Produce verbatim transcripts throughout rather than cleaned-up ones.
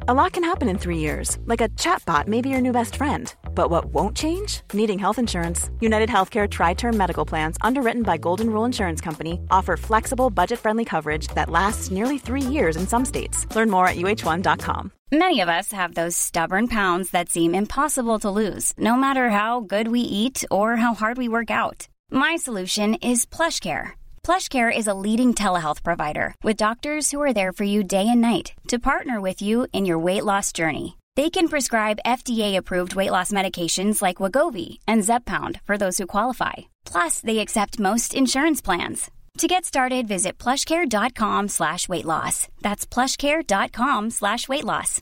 A lot can happen in three years, like a chatbot may be your new best friend. But what won't change? Needing health insurance. United Healthcare Tri-Term Medical Plans, underwritten by Golden Rule Insurance Company, offer flexible, budget-friendly coverage that lasts nearly three years in some states. Learn more at U H one dot com. Many of us have those stubborn pounds that seem impossible to lose, no matter how good we eat or how hard we work out. My solution is PlushCare. PlushCare is a leading telehealth provider with doctors who are there for you day and night to partner with you in your weight loss journey. They can prescribe F D A-approved weight loss medications like Wegovy and Zepbound for those who qualify. Plus, they accept most insurance plans. To get started, visit plushcare.com slash weight loss. That's plushcare.com slash weight loss.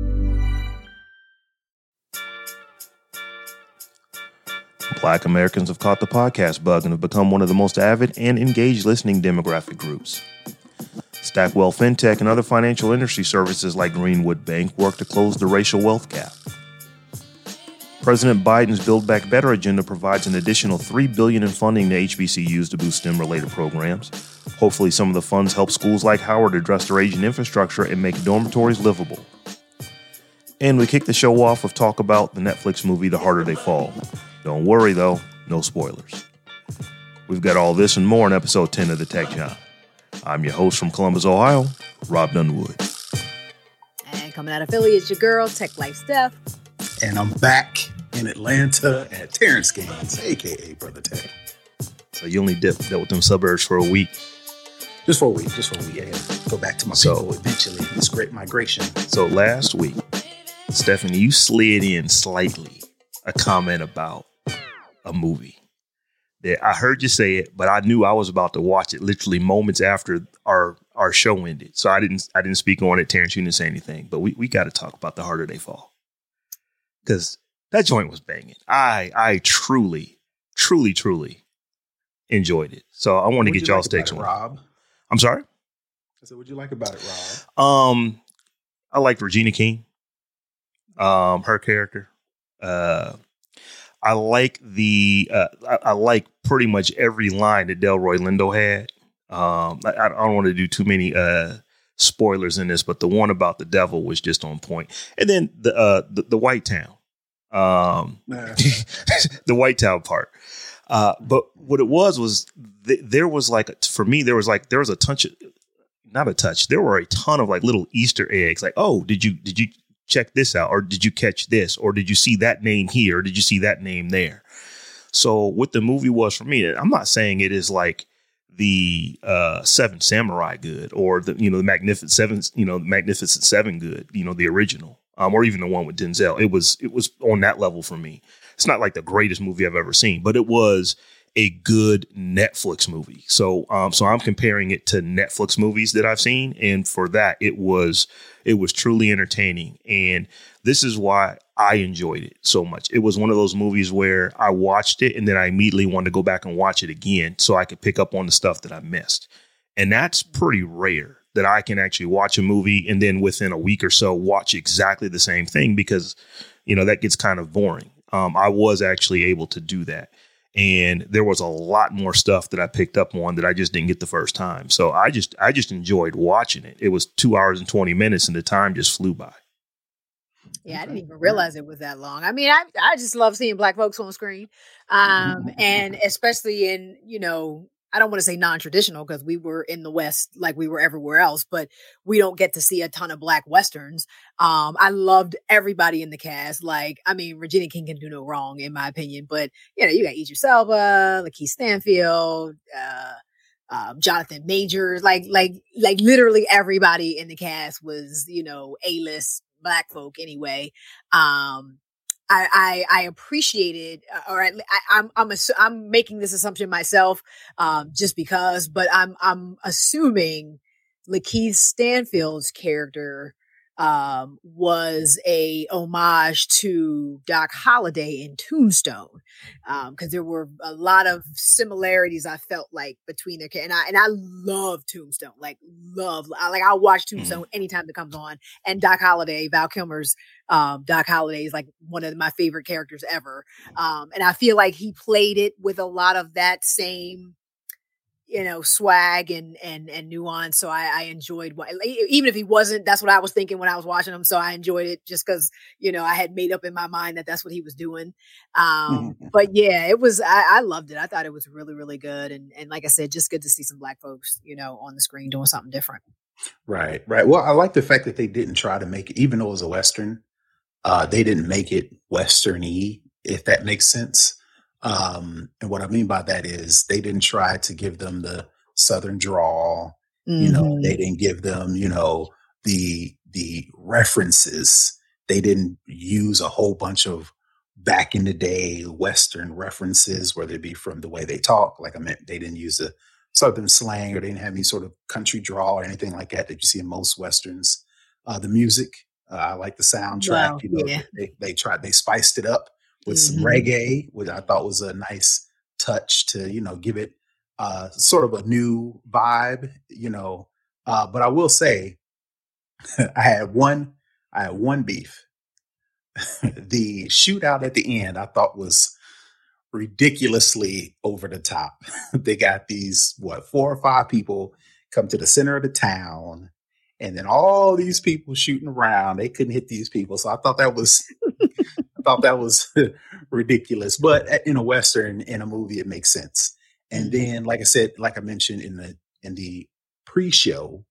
Black Americans have caught the podcast bug and have become one of the most avid and engaged listening demographic groups. Stackwell Fintech and other financial industry services like Greenwood Bank work to close the racial wealth gap. President Biden's Build Back Better agenda provides an additional three billion dollars in funding to H B C Us to boost STEM-related programs. Hopefully, some of the funds help schools like Howard address their aging infrastructure and make dormitories livable. And we kick the show off with talk about the Netflix movie The Harder They Fall. Don't worry, though, no spoilers. We've got all this and more in episode ten of The Tech John. I'm your host from Columbus, Ohio, Rob Dunwood. And coming out of Philly, it's your girl, Tech Life Steph. And I'm back in Atlanta at Terrence Gaines, a k a. Brother Tech. So you only dealt, dealt with them suburbs for a week? Just for a week, just for a week. Yeah, go back to my so, people eventually. This great migration. So last week, Stephanie, you slid in slightly a comment about a movie. That I heard you say it, but I knew I was about to watch it literally moments after our our show ended. So I didn't I didn't speak on it. Terrence, you didn't say anything, but we, we got to talk about The Harder They Fall. Because that joint was banging. I I truly, truly, truly enjoyed it. So I want to get y'all's takes on it. Rob? I'm sorry? I said, what'd you like about it, Rob? Um, I liked Regina King. Um, her character. Uh I like the, uh, I, I like pretty much every line that Delroy Lindo had. Um, I, I don't want to do too many uh, spoilers in this, but the one about the devil was just on point. And then the uh, the, the White Town, um, the White Town part. Uh, but what it was was th- there was like a, for me there was like there was a touch, of, not a touch. There were a ton of like little Easter eggs. Like, oh, did you did you. check this out, or did you catch this, or did you see that name here, or did you see that name there? So what the movie was for me, I'm not saying it is like the uh, Seven Samurai good, or the you know the Magnificent Seven, you know Magnificent Seven good, you know the original, um, or even the one with Denzel. It was it was on that level for me. It's not like the greatest movie I've ever seen, but it was a good Netflix movie. So um, so I'm comparing it to Netflix movies that I've seen, and for that it was. It was truly entertaining. And this is why I enjoyed it so much. It was one of those movies where I watched it and then I immediately wanted to go back and watch it again so I could pick up on the stuff that I missed. And that's pretty rare that I can actually watch a movie and then within a week or so watch exactly the same thing because, you know, that gets kind of boring. Um, I was actually able to do that. And there was a lot more stuff that I picked up on that I just didn't get the first time. So I just I just enjoyed watching it. It was two hours and twenty minutes and the time just flew by. Yeah, I didn't even realize it was that long. I mean, I I just love seeing Black folks on screen. Um, and especially in, you know, I don't want to say non-traditional because we were in the West like we were everywhere else, but we don't get to see a ton of Black Westerns. Um, I loved everybody in the cast. Like, I mean, Regina King can do no wrong in my opinion, but you know, you got Idris Elba, Lakeith Stanfield, uh, um, Jonathan Majors, like, like, like literally everybody in the cast was, you know, A-list Black folk anyway. Um, I, I, I appreciated, uh, or I, I'm, I'm, assu- I'm making this assumption myself, um, just because, but I'm, I'm assuming Lakeith Stanfield's character, um, was a homage to Doc Holliday in Tombstone. Um, cause there were a lot of similarities I felt like between their, and I, and I love Tombstone, like love, like I'll watch Tombstone anytime it comes on. And Doc Holliday, Val Kilmer's, um, Doc Holliday is like one of my favorite characters ever. Um, and I feel like he played it with a lot of that same, you know, swag and and and nuance. So I, I enjoyed what, even if he wasn't, that's what I was thinking when I was watching him. So I enjoyed it just because, you know, I had made up in my mind that that's what he was doing. Um, Mhm. but yeah, it was, I, I loved it. I thought it was really, really good. And and like I said, just good to see some Black folks, you know, on the screen doing something different. Right, right. Well, I like the fact that they didn't try to make it, even though it was a Western, uh, they didn't make it Western-y, if that makes sense. Um, and what I mean by that is they didn't try to give them the Southern drawl. You know, Mhm. they didn't give them, you know, the the references. They didn't use a whole bunch of back in the day Western references, whether it be from the way they talk. Like I meant, they didn't use the Southern slang, or they didn't have any sort of country drawl or anything like that that you see in most Westerns. Uh, the music, uh, I like the soundtrack. Well, You know, yeah. they they tried, they spiced it up with some Mhm. reggae, which I thought was a nice touch to, you know, give it uh, sort of a new vibe, you know. Uh, but I will say, I had one, I had one beef. The shootout at the end, I thought was ridiculously over the top. They got these, what, four or five people come to the center of the town, and then all these people shooting around. They couldn't hit these people. So I thought that was I thought that was ridiculous. But uh, in a Western, in a movie, it makes sense. And Mhm. then, like I said, like I mentioned in the in the pre-show,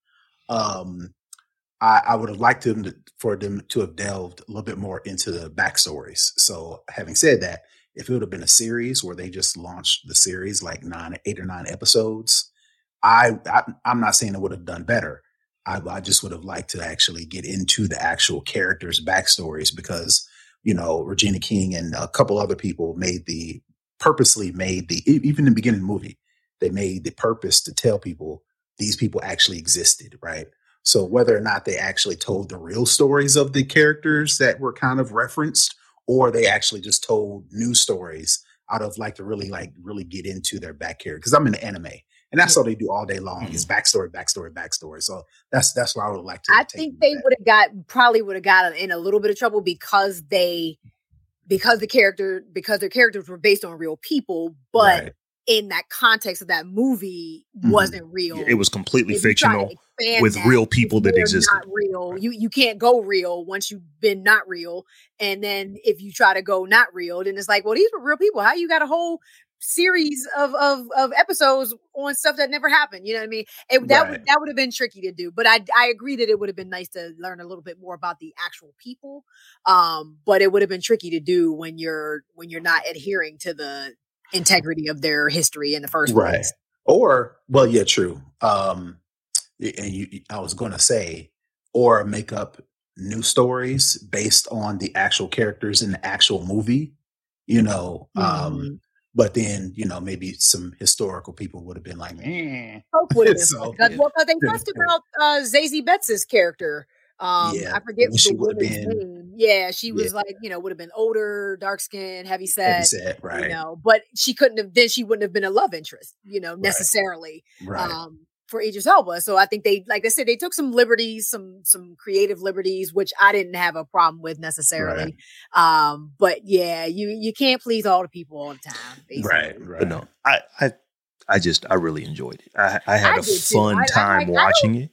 um, I, I would have liked them to, for them to have delved a little bit more into the backstories. So, having said that, if it would have been a series where they just launched the series like nine, eight or nine episodes, I, I I'm not saying it would have done better. I, I just would have liked to actually get into the actual characters' backstories, because you know Regina King and a couple other people made the purposely made the e- even in the beginning of the movie, they made the purpose to tell people these people actually existed, right? So whether or not they actually told the real stories of the characters that were kind of referenced, or they actually just told new stories out of like to really like really get into their back character. Because I'm in the anime, and that's Yeah. all they do all day long is Mhm. backstory, backstory, backstory. So that's that's why I would like to I take think with they that. would have got probably would have got in a little bit of trouble because they because the character because their characters were based on real people, but Right. in that context of that movie Mhm. wasn't real. It was completely If you try to fictional expand with that, real if people that they're existed. not real, Right. you you can't go real once you've been not real. And then if you try to go not real, then it's like, well, these were real people. How you got a whole series of of of episodes on stuff that never happened? You know what I mean? It, that would Right. that would have been tricky to do. But I I agree that it would have been nice to learn a little bit more about the actual people. Um, but it would have been tricky to do when you're when you're not adhering to the integrity of their history in the first Right. place. Or well, yeah, true. Um, and you, I was going to say, or make up new stories based on the actual characters in the actual movie, you know. Um, Mhm. but then, you know, maybe some historical people would have been like, eh. Hope would have been fun So, because Yeah. well, 'cause they fussed about uh, Zazie Betts' character. Um, yeah, I I forget wish the she would have woman's been, name. Yeah, she yeah, was like, you know, would have been older, dark skinned, heavy heavy set, set, you right, know, but she couldn't have, then she wouldn't have been a love interest, you know, right, necessarily, right, um, for Idris Elba. So I think they, like I said, they took some liberties, some, some creative liberties, which I didn't have a problem with right, necessarily. Um, but yeah, you, you can't please all the people all the time, right, basically. But right. no, I, I, I just, I really enjoyed it. I, I had I a did too. fun I, I'm time like, I don't watching it.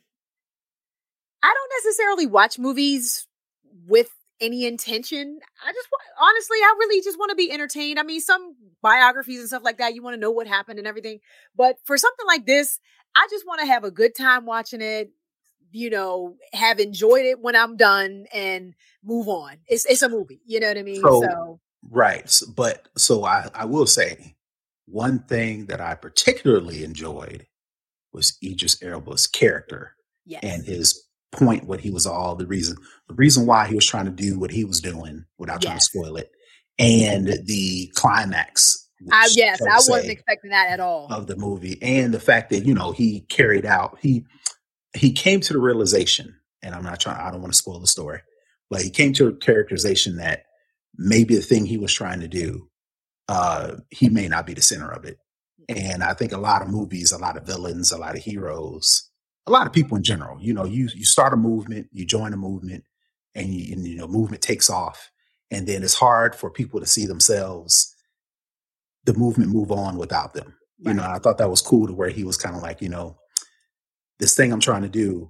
I don't necessarily watch movies with any intention. I just wa- honestly, I really just want to be entertained. I mean, some biographies and stuff like that, you want to know what happened and everything. But for something like this, I just want to have a good time watching it, you know, have enjoyed it when I'm done and move on. It's it's a movie, you know what I mean? So, So, right. s- But so I, I will say one thing that I particularly enjoyed was Idris Elba's character and yes. his point, what he was all the reason, the reason why he was trying to do what he was doing without trying to Yes. spoil it, and the climax, I which yes, so to I wasn't say, expecting that at all. of the movie, and the fact that you know he carried out he he came to the realization, and I'm not trying, I don't want to spoil the story, but he came to a characterization that maybe the thing he was trying to do, uh, he may not be the center of it. And I think a lot of movies, a lot of villains, a lot of heroes, a lot of people in general, you know, you you start a movement, you join a movement, and you, and, you know, movement takes off, and then it's hard for people to see themselves, the movement move on without them. You know, I thought that was cool to where he was kind of like, you know, this thing I'm trying to do,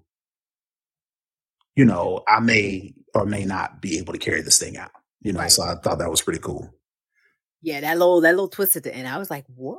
you know, I may or may not be able to carry this thing out. You know, Right. so I thought that was pretty cool. Yeah, that little that little twist at the end. I was like, what?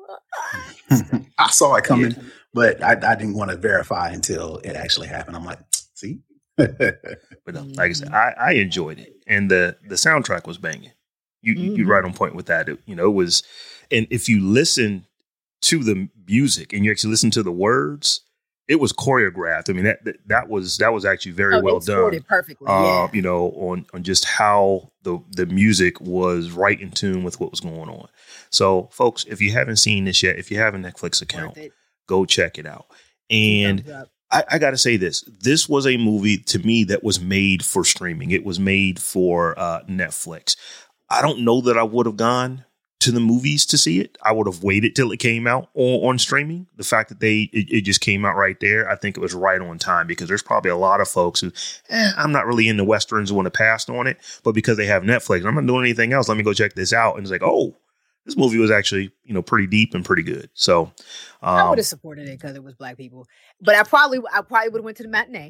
I saw it coming, Yeah. but I, I didn't want to verify until it actually happened. I'm like, see? But no, like I said, I, I enjoyed it, and the the soundtrack was banging. You you Mhm. right on point with that. It, you know, it was, and if you listen to the music and you actually listen to the words, it was choreographed. I mean, that that, that was that was actually very Oh, well they scored done. it perfectly. Uh, Yeah. you know, on on just how the the music was right in tune with what was going on. So, folks, if you haven't seen this yet, if you have a Netflix account, Worth it. go check it out. And Thumbs up. I, I got to say this. This was a movie to me that was made for streaming. It was made for uh, Netflix. I don't know that I would have gone to the movies to see it. I would have waited till it came out on, on streaming. The fact that they it, it just came out right there, I think it was right on time, because there's probably a lot of folks who, eh, I'm not really into Westerns, want to pass on it. But because they have Netflix, I'm not doing anything else. Let me go check this out. And it's like, oh, this movie was actually, you know, pretty deep and pretty good. So I um, would have supported it because it was Black people, but I probably I probably would have went to the matinee.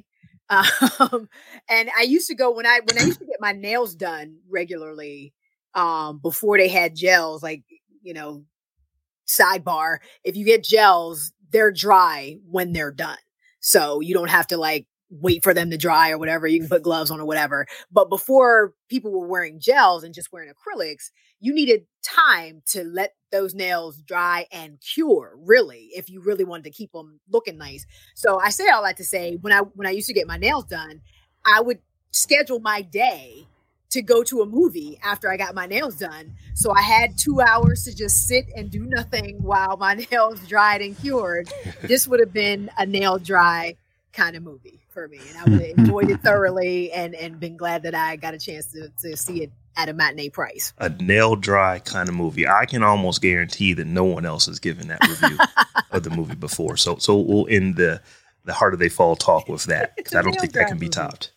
Um, and I used to go when I when I used to get my nails done regularly. Um, before they had gels, like, you know, sidebar, if you get gels, they're dry when they're done. So you don't have to like wait for them to dry or whatever. You can put gloves on or whatever. But before people were wearing gels and just wearing acrylics, you needed time to let those nails dry and cure, really, if you really wanted to keep them looking nice. So I say all that to say, when I when I used to get my nails done, I would schedule my day to go to a movie after I got my nails done. So I had two hours to just sit and do nothing while my nails dried and cured. This would have been a nail dry kind of movie for me. And I would have enjoyed it thoroughly and, and been glad that I got a chance to, to see it at a matinee price. a nail dry kind of movie. I can almost guarantee that no one else has given that review of the movie before. So so we'll end the, the Harder They Fall talk with that, because I don't Nail think that dry can be movie. topped.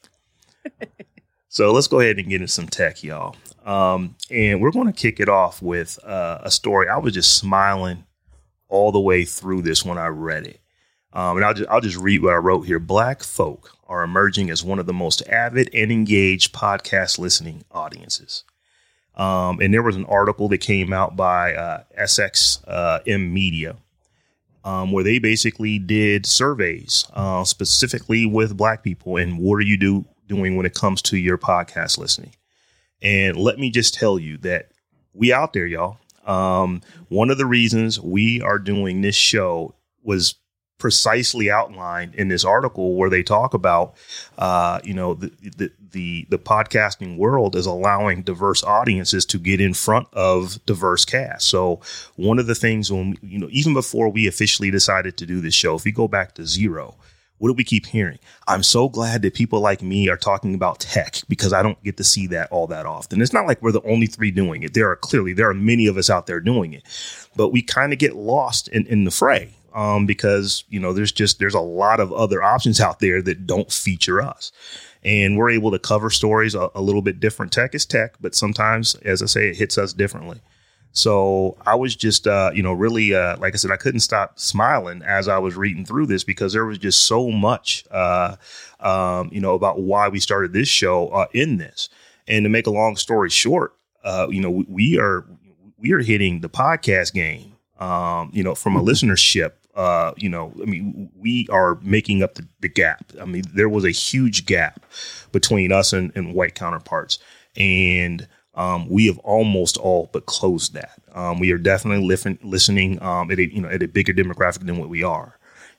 So let's go ahead and get into some tech, y'all. Um, and we're going to kick it off with uh, a story. I was just smiling all the way through this when I read it. Um, and I'll just, I'll just read what I wrote here. Black folk are emerging as one of the most avid and engaged podcast listening audiences. Um, and there was an article that came out by uh, S X M Media, um, where they basically did surveys uh, specifically with Black people and what are you do doing when it comes to your podcast listening. And let me just tell you that we out there, y'all. Um, one of the reasons we are doing this show was precisely outlined in this article where they talk about, uh, you know, the, the, the, the podcasting world is allowing diverse audiences to get in front of diverse casts. So one of the things when, you know, even before we officially decided to do this show, if we go back to zero, what do we keep hearing? I'm so glad that people like me are talking about tech because I don't get to see that all that often. It's not like we're the only three doing it. There are clearly, there are many of us out there doing it, but we kind of get lost in, in the fray um, because, you know, there's just, there's a lot of other options out there that don't feature us. And we're able to cover stories a, a little bit different. Tech is tech, but sometimes, as I say, it hits us differently. So I was just, uh, you know, really, uh, like I said, I couldn't stop smiling as I was reading through this because there was just so much, uh, um, you know, about why we started this show uh, in this. And to make a long story short, uh, you know, we, we are we are hitting the podcast game, um, you know, from a listenership. Uh, you know, I mean, we are making up the, the gap. I mean, there was a huge gap between us and, and white counterparts. And Um, we have almost all but closed that. Um, we are definitely li- listening um, at a you know at a bigger demographic than what we are,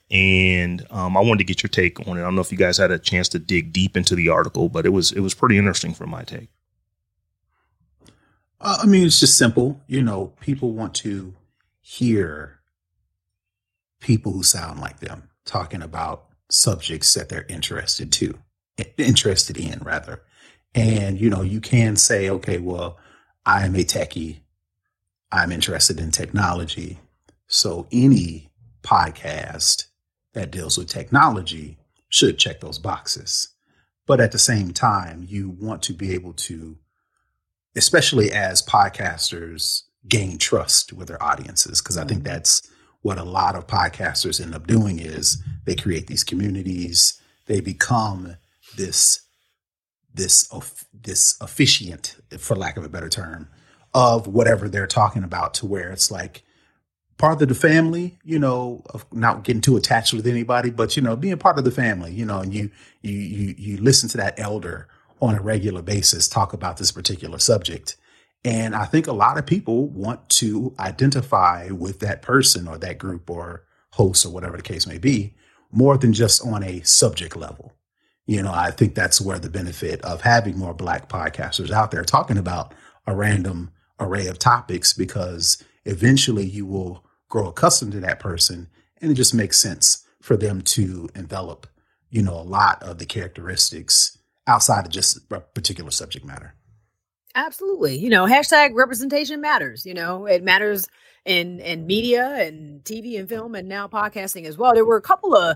and um, I wanted to get your take on it. I don't know if you guys had a chance to dig deep into the article, but it was it was pretty interesting from my take. Uh, I mean, it's just simple. You know, people want to hear people who sound like them talking about subjects that they're interested to, interested in, rather. And, you know, you can say, okay, well, I am a techie. I'm interested in technology. So any podcast that deals with technology should check those boxes. But at the same time, you want to be able to, especially as podcasters, gain trust with their audiences, because I think that's what a lot of podcasters end up doing is they create these communities. They become this, this, this officiant, for lack of a better term, of whatever they're talking about, to where it's like part of the family, you know, of not getting too attached with anybody, but, you know, being part of the family, you know, and you, you, you, you listen to that elder on a regular basis talk about this particular subject. And I think a lot of people want to identify with that person or that group or host or whatever the case may be, more than just on a subject level. You know, I think that's where the benefit of having more Black podcasters out there talking about a random array of topics, because eventually you will grow accustomed to that person, and it just makes sense for them to envelop, you know, a lot of the characteristics outside of just a particular subject matter. Absolutely. You know, hashtag representation matters. You know, it matters in, in media and T V and film and now podcasting as well. There were a couple of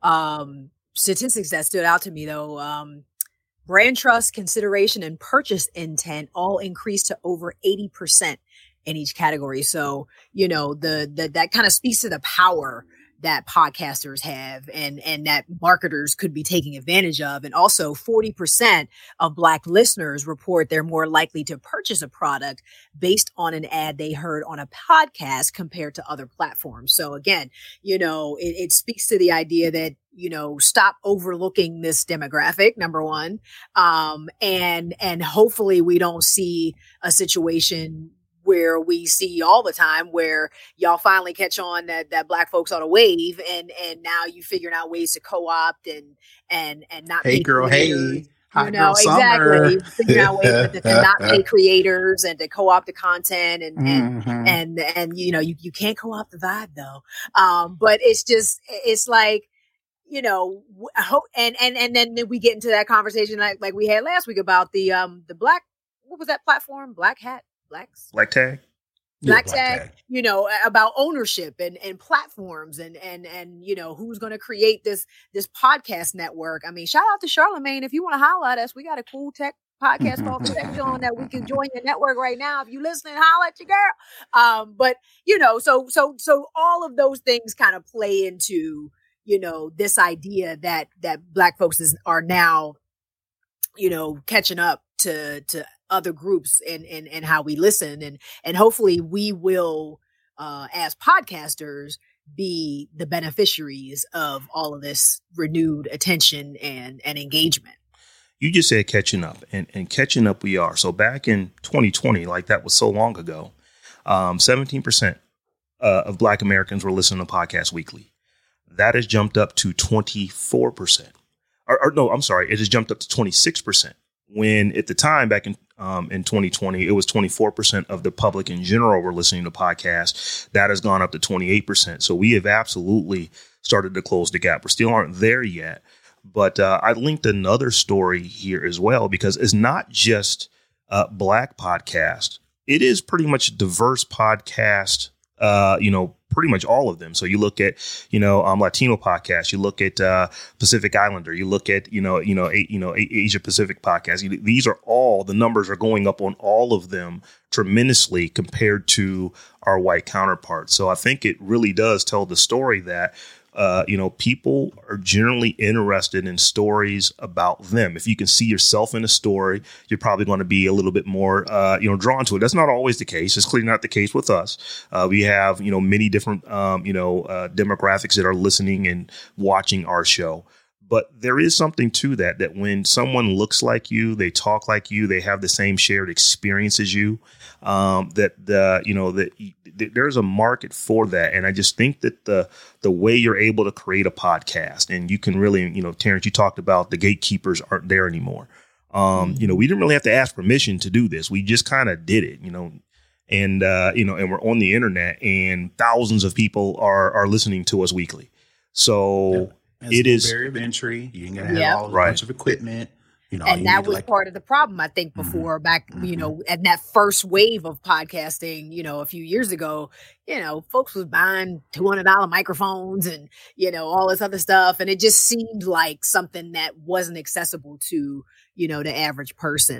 um, statistics that stood out to me, though. Um, brand trust, consideration, and purchase intent all increased to over eighty percent in each category. So, you know, the, the that kind of speaks to the power that podcasters have and, and that marketers could be taking advantage of. And also forty percent of Black listeners report they're more likely to purchase a product based on an ad they heard on a podcast compared to other platforms. So again, you know, it, it speaks to the idea that, you know, stop overlooking this demographic, number one. Um, and, and hopefully we don't see a situation where we see all the time where y'all finally catch on that, that Black folks on a wave, and, and now you figuring out ways to co-opt and, and, and not hey pay girl, creators, hey, hot you know, girl exactly. summer. Figuring out ways to, to not pay creators and to co-opt the content and, and, Mhm. and, and, you know, you, you can't co-opt the vibe though. Um, but it's just, it's like, you know, I hope, and, and, and then we get into that conversation like, like we had last week about the, um, the Black, what was that platform? Black Hat? Blacks? Black Tag. Black Yeah, Black Tag, Tag. you know, about ownership and, and platforms and, and, and, you know, who's going to create this, this podcast network. I mean, shout out to Charlamagne. If you want to holler at us, we got a cool tech podcast called Tech John that we can join your network right now. If you listening, holler at your girl. Um, but you know, so, so, so all of those things kind of play into, you know, this idea that, that Black folks is, are now, you know, catching up to, to other groups and, and, and how we listen. And, and hopefully we will, uh, as podcasters, be the beneficiaries of all of this renewed attention and, and engagement. You just said catching up, and, and catching up we are. So back in twenty twenty, like that was so long ago, um, seventeen percent uh, of Black Americans were listening to podcasts weekly. That has jumped up to twenty-four percent. Or, or no, I'm sorry. It has jumped up to twenty-six percent. When at the time back in um, in twenty twenty, it was twenty-four percent of the public in general were listening to podcasts. That has gone up to twenty-eight percent. So we have absolutely started to close the gap. We still aren't there yet. But uh, I linked another story here as well, because it's not just uh, Black podcast. It is pretty much diverse podcast, uh, you know, pretty much all of them. So you look at, you know, um, Latino podcasts, you look at uh, Pacific Islander, you look at, you know, you know, a, you know, a, Asia Pacific podcasts. You, these are all, the numbers are going up on all of them tremendously compared to our white counterparts. So I think it really does tell the story that, uh, you know, people are generally interested in stories about them. If you can see yourself in a story, you're probably going to be a little bit more, uh, you know, drawn to it. That's not always the case. It's clearly not the case with us. Uh, we have, you know, many different, um, you know, uh, demographics that are listening and watching our show. But there is something to that, that when someone looks like you, they talk like you, they have the same shared experience as you, um, that, the, you know, that there's a market for that. And I just think that the the way you're able to create a podcast, and you can really, you know, Terrence, you talked about the gatekeepers aren't there anymore. Um, you know, we didn't really have to ask permission to do this. We just kind of did it, you know, and, uh, you know, and we're on the internet, and thousands of people are are listening to us weekly. So yeah. it no is barrier of entry. You ain't gonna have Yeah. all a Right. bunch of equipment. You know, And you that need to, was like, part of the problem, I think, before back, you know, at that first wave of podcasting, you know, a few years ago, you know, folks was buying two hundred dollars microphones and, you know, all this other stuff. And it just seemed like something that wasn't accessible to, you know, the average person. But,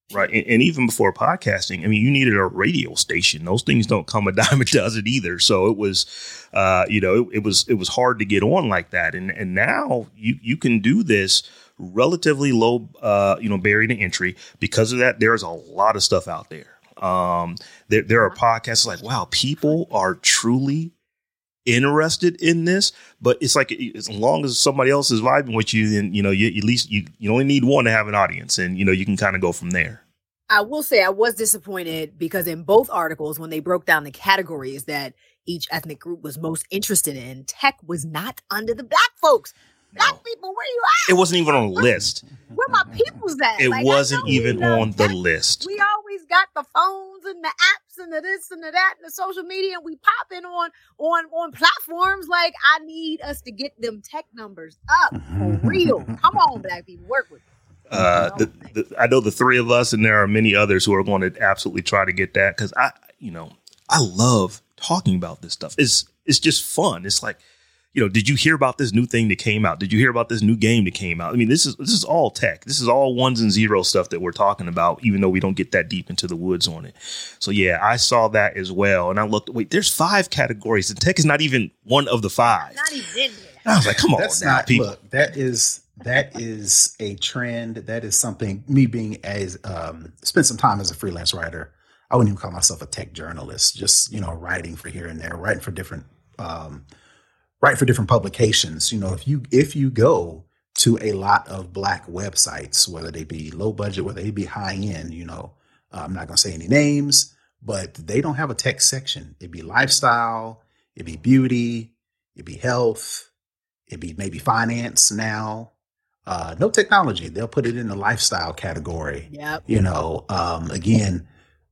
Right. And, and even before podcasting, I mean, you needed a radio station. Those things don't come a dime a dozen either. So it was, uh, you know, it, it was it was hard to get on like that. And and now you you can do this relatively low, uh, you know, barrier to entry. Because of that, there's a lot of stuff out there. Um, there, there are podcasts like, wow, people are truly interested in this. But it's like, as long as somebody else is vibing with you, then, you know, you, at least you, you only need one to have an audience, and, you know, you can kind of go from there. I will say I was disappointed because in both articles, when they broke down the categories that each ethnic group was most interested in, tech was not under the black folks. Black no. people, where you at? It wasn't even on the where, list. Where my people's at? It like, wasn't even on the tech. list. We always got the phones and the apps and the this and the that and the social media, and we pop in on on on platforms. Like, I need us to get them tech numbers up for real. Come on, black people, work with me. Uh, the, the, I know the three of us, and there are many others who are going to absolutely try to get that, because I, you know, I love talking about this stuff. It's it's just fun. It's like, you know, did you hear about this new thing that came out? Did you hear about this new game that came out? I mean, this is this is all tech. This is all ones and zeros stuff that we're talking about, even though we don't get that deep into the woods on it. So, yeah, I saw that as well. And I looked, wait, there's five categories, and tech is not even one of the five. Not even in there. I was like, come on, That's now, not, people. Look, that is that is a trend. That is something, me being as um, spent some time as a freelance writer. I wouldn't even call myself a tech journalist, just, you know, writing for here and there, writing for different um Right, for different publications. You know, if you if you go to a lot of black websites, whether they be low budget, whether they be high end, you know, uh, I'm not going to say any names, but they don't have a tech section. It'd be lifestyle, it'd be beauty, it'd be health, it'd be maybe finance now. Uh, no technology. They'll put it in the lifestyle category. Yep. You know, um, again,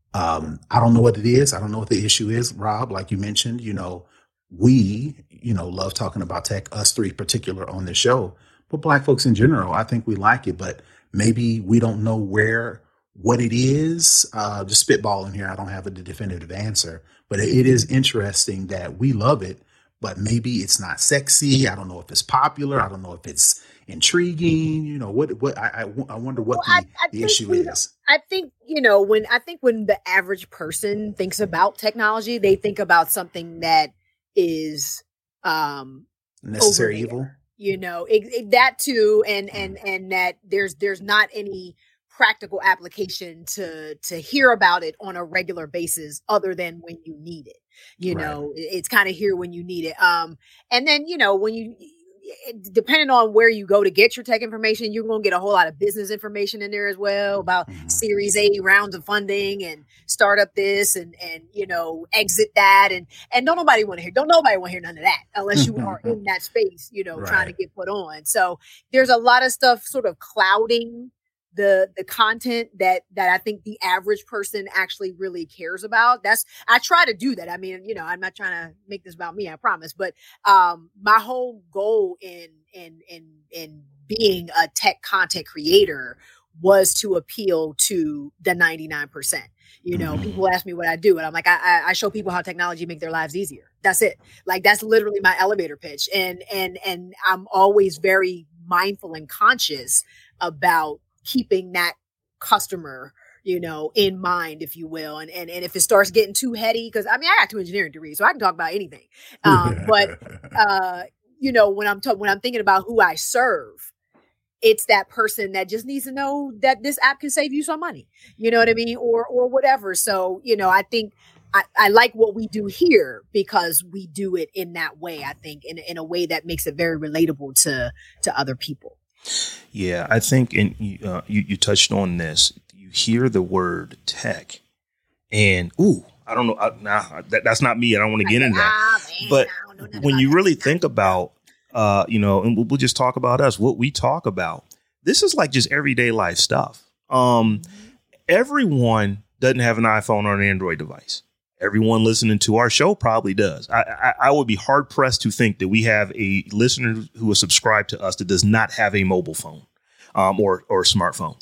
um, I don't know what it is. I don't know what the issue is, Rob, like you mentioned, you know. We, you know, love talking about tech, us three particular on this show, but black folks in general, I think we like it, but maybe we don't know where, what it is. Uh, just spitballing here. I don't have a definitive answer, but it is interesting that we love it, but maybe it's not sexy. I don't know if it's popular. I don't know if it's intriguing. You know, what, what, I, I, I wonder what well, the, I, I the issue is. I think, you know, when, I think when the average person thinks about technology, they think about something that is um necessary evil, you know, it, it, that too, and and and that there's there's not any practical application to to hear about it on a regular basis other than when you need it. You Right. know, it, it's kind of here when you need it. Um, and then, you know, when you, depending on where you go to get your tech information, you're going to get a whole lot of business information in there as well about Mhm. Series A rounds of funding and startup this and, and, you know, exit that. And, and don't nobody want to hear, don't nobody want to hear none of that unless you are in that space, you know, trying to Right. get put on. So there's a lot of stuff sort of clouding the the content that that I think the average person actually really cares about. That's, I try to do that. I mean, you know, I'm not trying to make this about me, I promise, but um my whole goal in in in in being a tech content creator was to appeal to the ninety-nine percent. You know, Mhm. people ask me what I do, and I'm like, I, I I show people how technology make their lives easier. That's it. Like, that's literally my elevator pitch. And and and I'm always very mindful and conscious about keeping that customer, you know, in mind, if you will. And and, and if it starts getting too heady, because I mean, I got two engineering degrees, so I can talk about anything. Um, but uh, you know, when I'm ta- when I'm thinking about who I serve, it's that person that just needs to know that this app can save you some money. You know what I mean? Or or whatever. So, you know, I think I, I like what we do here because we do it in that way, I think, in, in a way that makes it very relatable to to other people. Yeah, I think, and you, uh, you you touched on this. You hear the word tech, and ooh, I don't know. I, nah, that, that's not me. I don't want to get into that. Ah, man, But I don't know nothing when about you that. really think about, uh, you know, and we'll, we'll just talk about us, what we talk about. This is like just everyday life stuff. Um, everyone doesn't have an iPhone or an Android device. Everyone listening to our show probably does. I, I, I would be hard pressed to think that we have a listener who is subscribed to us that does not have a mobile phone um, or or a smartphone.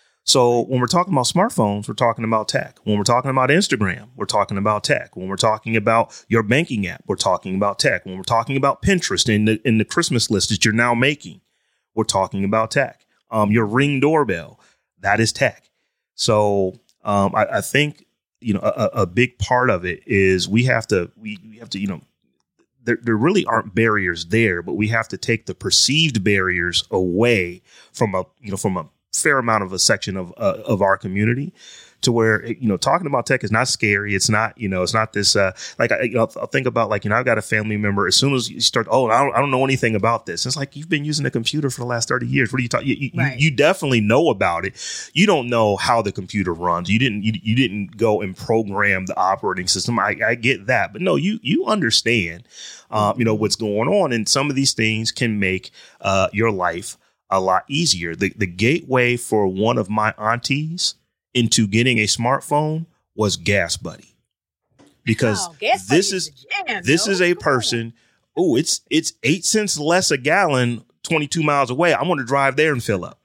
So when we're talking about smartphones, we're talking about tech. When we're talking about Instagram, we're talking about tech. When we're talking about your banking app, we're talking about tech. When we're talking about Pinterest in the in the Christmas list that you're now making, we're talking about tech. Um, your Ring doorbell, that is tech. So um, I, I think, you know, a, a big part of it is we have to we, we have to, you know, there, there really aren't barriers there, but we have to take the perceived barriers away from a, you know, from a fair amount of a section of uh, of our community, to where, you know, talking about tech is not scary. It's not, you know, it's not this, uh, like, I, you know, I'll think about, like, you know, I've got a family member, as soon as you start, oh, I don't, I don't know anything about this. It's like, you've been using a computer for the last thirty years. What are you talking? You, Right. you, you definitely know about it. You don't know how the computer runs. You didn't, you, you didn't go and program the operating system. I, I get that, but no, you, you understand, um, you know, what's going on. And some of these things can make, uh, your life a lot easier. The, the gateway for one of my aunties into getting a smartphone was Gas Buddy, because Oh, Gas this Buddy is the jam, this yo. is a Come on. person. Oh, it's it's eight cents less a gallon, twenty-two miles away. I'm going to drive there and fill up.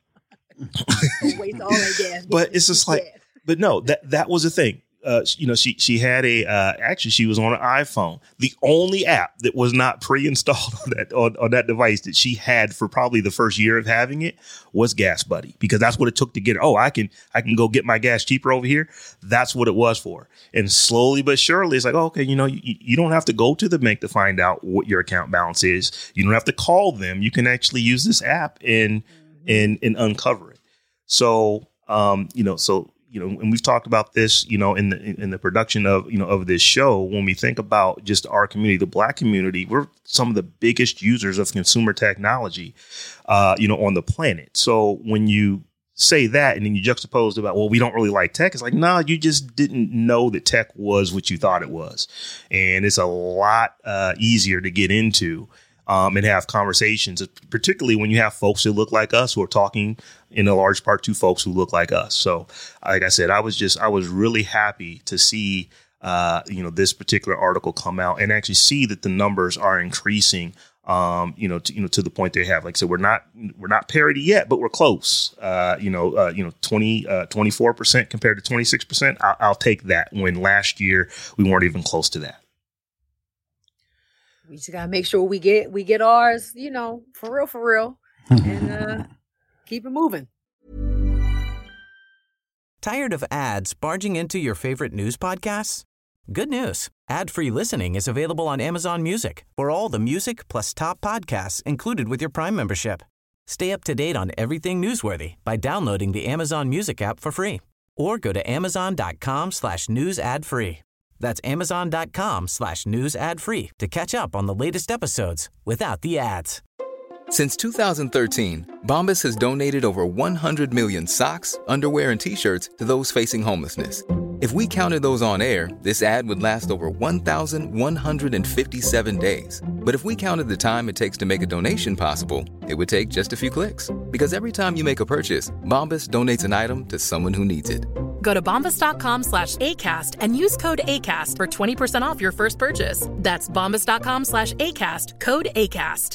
Don't waste all that gas. But it's just like, Yeah. but no, that that was the thing. Uh, you know, she she had a uh, actually she was on an iPhone. The only app that was not pre-installed on that on, on that device that she had for probably the first year of having it was Gas Buddy, because that's what it took to get it. Oh, I can I can go get my gas cheaper over here. That's what it was for. And slowly but surely, it's like, oh, okay, you know, you, you don't have to go to the bank to find out what your account balance is. You don't have to call them. You can actually use this app and mm-hmm. and and uncover it. So, um, you know, so. You know, and we've talked about this, you know, in the in the production of, you know, of this show. When we think about just our community, the Black community, we're some of the biggest users of consumer technology, uh, you know, on the planet. So when you say that and then you juxtapose about, well, we don't really like tech, it's like, no, nah, you just didn't know that tech was what you thought it was. And it's a lot uh, easier to get into um, and have conversations, particularly when you have folks who look like us who are talking in a large part to folks who look like us. So, like I said, I was just I was really happy to see, uh, you know, this particular article come out and actually see that the numbers are increasing, um, you know, to, you know, to the point they have. Like I said, we're not we're not parity yet, but we're close. Uh, you know, uh, you know, twenty, uh, twenty-four percent compared to twenty-six percent. I'll, I'll take that, when last year we weren't even close to that. We just gotta make sure we get we get ours, you know, for real, for real, and uh, keep it moving. Tired of ads barging into your favorite news podcasts? Good news. Ad-free listening is available on Amazon Music for all the music plus top podcasts included with your Prime membership. Stay up to date on everything newsworthy by downloading the Amazon Music app for free, or go to amazon.com slash news ad free. That's amazon.com slash news ad free to catch up on the latest episodes without the ads. Since two thousand thirteen, Bombas has donated over one hundred million socks, underwear, and T-shirts to those facing homelessness. If we counted those on air, this ad would last over one thousand one hundred fifty-seven days. But if we counted the time it takes to make a donation possible, it would take just a few clicks. Because every time you make a purchase, Bombas donates an item to someone who needs it. Go to bombas.com slash ACAST and use code ACAST for twenty percent off your first purchase. That's bombas.com slash ACAST, code ACAST.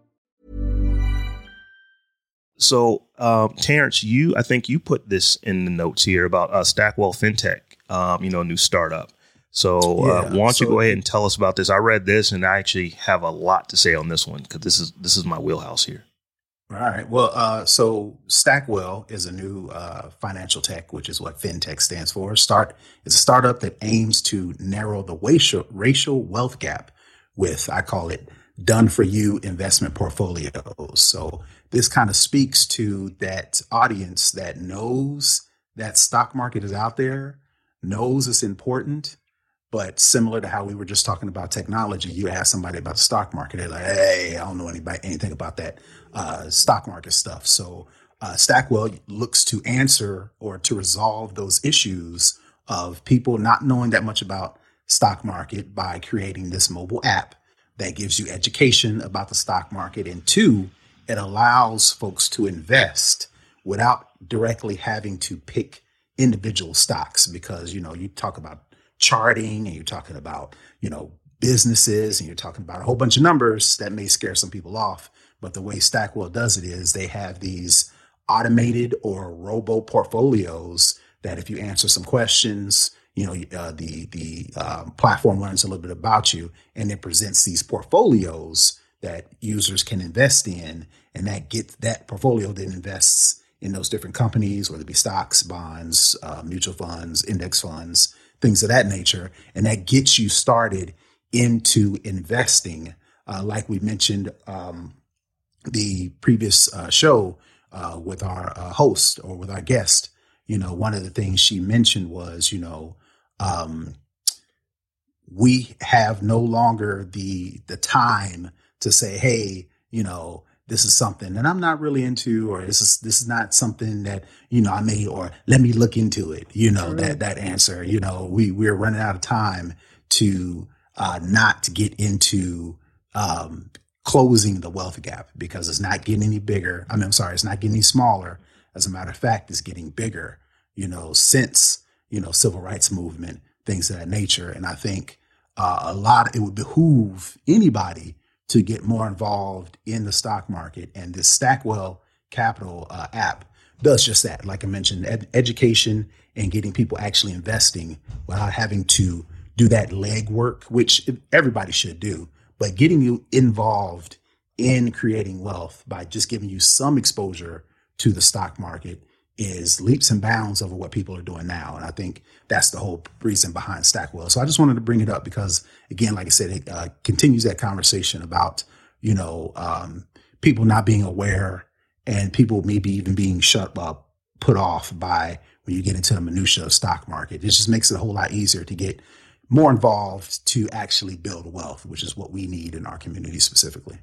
So, um, Terrence, you, I think you put this in the notes here about uh, Stackwell FinTech, um, you know, new startup. So uh, Yeah, why don't so- you go ahead and tell us about this? I read this and I actually have a lot to say on this one, because this is this is my wheelhouse here. All right. Well, uh, so Stackwell is a new uh, financial tech, which is what FinTech stands for. Start is a startup that aims to narrow the racial racial wealth gap with, I call it, done for you investment portfolios. So this kind of speaks to that audience that knows that stock market is out there, knows it's important. But similar to how we were just talking about technology, you ask somebody about the stock market, they're like, hey, I don't know anybody, anything about that uh, stock market stuff. So uh, Stackwell looks to answer or to resolve those issues of people not knowing that much about stock market by creating this mobile app that gives you education about the stock market. And two, it allows folks to invest without directly having to pick individual stocks, because, you know, you talk about charting and you're talking about, you know, businesses and you're talking about a whole bunch of numbers that may scare some people off. But the way Stackwell does it is they have these automated or robo portfolios that if you answer some questions, you know, uh, the the um, platform learns a little bit about you and it presents these portfolios that users can invest in, and that gets that portfolio then invests in those different companies, whether it be stocks, bonds, uh, mutual funds, index funds, things of that nature. And that gets you started into investing. Uh, like we mentioned, um, the previous uh, show uh, with our uh, host or with our guest, you know, one of the things she mentioned was, you know, um, we have no longer the the time to say, hey, you know, this is something that I'm not really into, or this is this is not something that, you know, I may, or let me look into it. You know, mm-hmm. that that answer, you know, we we're running out of time to uh, not get into um, closing the wealth gap, because it's not getting any bigger. I mean, I'm sorry, it's not getting any smaller. As a matter of fact, it's getting bigger, you know, since, you know, civil rights movement, things of that nature. And I think uh, a lot, it would behoove anybody to get more involved in the stock market. And this Stackwell Capital uh, app does just that. Like I mentioned, ed- education and getting people actually investing without having to do that legwork, which everybody should do. But getting you involved in creating wealth by just giving you some exposure to the stock market is leaps and bounds over what people are doing now. And I think that's the whole reason behind Stackwell. So I just wanted to bring it up because, again, like I said, it uh, continues that conversation about, you know, um, people not being aware and people maybe even being shut up, put off by when you get into the minutia of stock market. It just makes it a whole lot easier to get more involved to actually build wealth, which is what we need in our community specifically.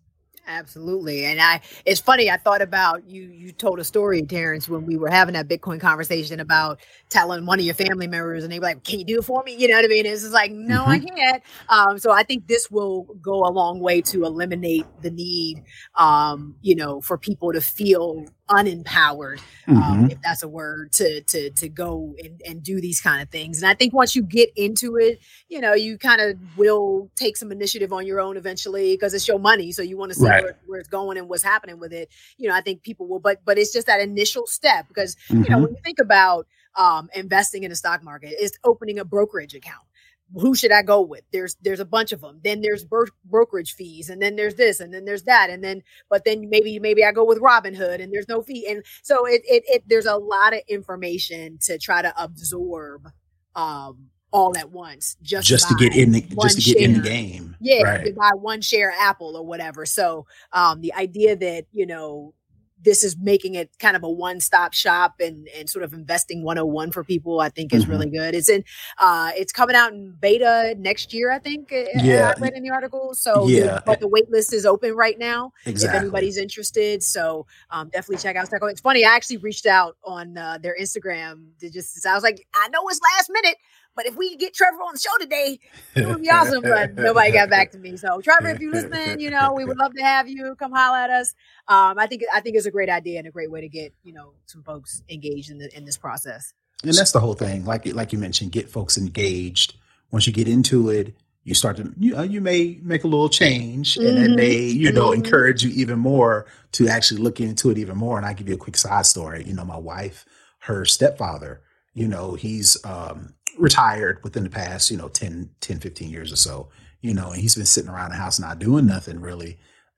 Absolutely. And I, it's funny. I thought about you, you told a story, Terrence, when we were having that Bitcoin conversation about telling one of your family members and they were like, can you do it for me? You know what I mean? It's just like, no, mm-hmm. I can't. Um, so I think this will go a long way to eliminate the need, um, you know, for people to feel unempowered, um, mm-hmm. if that's a word, to to to go and, and do these kind of things. And I think once you get into it, you know, you kind of will take some initiative on your own eventually because it's your money. So you want to see right. where, where it's going and what's happening with it. You know, I think people will, but but it's just that initial step because, mm-hmm. you know, when you think about um, investing in the stock market, it's opening a brokerage account. Who should I go with? There's there's a bunch of them. Then there's bro- brokerage fees, and then there's this, and then there's that, and then but then maybe maybe I go with Robinhood, and there's no fee, and so it it, it there's a lot of information to try to absorb um, all at once, just just to get in the just to get share. in the game, yeah, right. to buy one share Apple or whatever. So um, the idea that you know. This is making it kind of a one-stop shop and, and sort of investing one oh one for people, I think is mm-hmm. really good. It's in, uh, it's coming out in beta next year, I think. Yeah. I read in the article. So, yeah. the, but the wait list is open right now. Exactly. If anybody's interested. So, um, definitely check out Stackwell. It's funny. I actually reached out on uh, their Instagram to just, I was like, I know it's last minute, but if we could get Trevor on the show today, it would be awesome. But nobody got back to me. So Trevor, if you're listening, you know, we would love to have you come holler at us. Um, I think I think it's a great idea and a great way to get, you know, some folks engaged in the, in this process. And that's the whole thing. Like like you mentioned, get folks engaged. Once you get into it, you start to, you know, you may make a little change mm-hmm. and it may, you know, mm-hmm. encourage you even more to actually look into it even more. And I'll give you a quick side story. You know, my wife, her stepfather, you know, he's um, retired within the past, you know, ten, ten, fifteen years or so, you know, and he's been sitting around the house not doing nothing really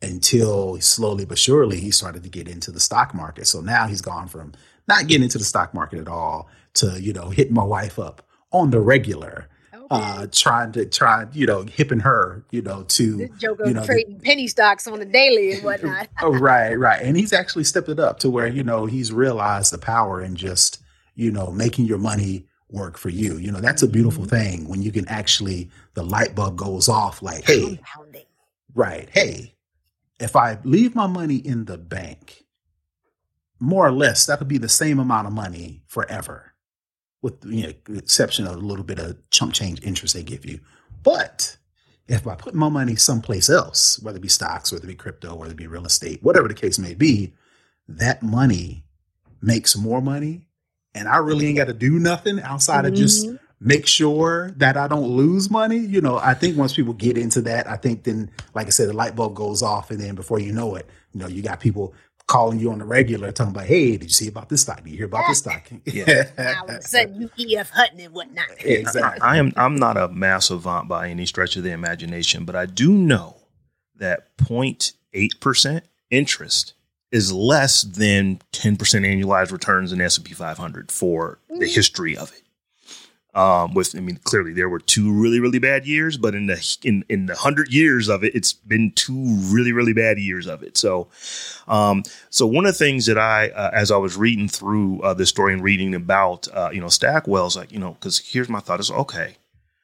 until slowly but surely he started to get into the stock market. So now he's gone from not getting into the stock market at all to, you know, hitting my wife up on the regular, okay. uh, trying to try, you know, hipping her, you know, to, this joke of you know, trading the, penny stocks on the daily and whatnot. oh, right, right. And he's actually stepped it up to where, you know, he's realized the power in just, you know, making your money work for you. You know, that's a beautiful mm-hmm. thing when you can actually, the light bulb goes off like, hey, compounding. Right. Hey, if I leave my money in the bank, more or less, that would be the same amount of money forever, with you know, the exception of a little bit of chump change interest they give you. But if I put my money someplace else, whether it be stocks, whether it be crypto, whether it be real estate, whatever the case may be, that money makes more money. And I really ain't got to do nothing outside mm-hmm. of just make sure that I don't lose money. You know, I think once people get into that, I think then, like I said, the light bulb goes off. And then before you know it, you know, you got people calling you on the regular talking about, hey, did you see about this stock? Did you hear about this stock? Yeah. All of a sudden you E F Hutton and whatnot. Exactly. I, I am, I'm not a mass savant by any stretch of the imagination, but I do know that zero point eight percent interest is less than ten percent annualized returns in S and P five hundred for the history of it. Um, with, I mean, clearly there were two really, really bad years, but in the in, in the hundred years of it, it's been two really, really bad years of it. So, um, so one of the things that I, uh, as I was reading through uh, this story and reading about, uh, you know, Stackwell's, like, you know, because here's my thought is, okay,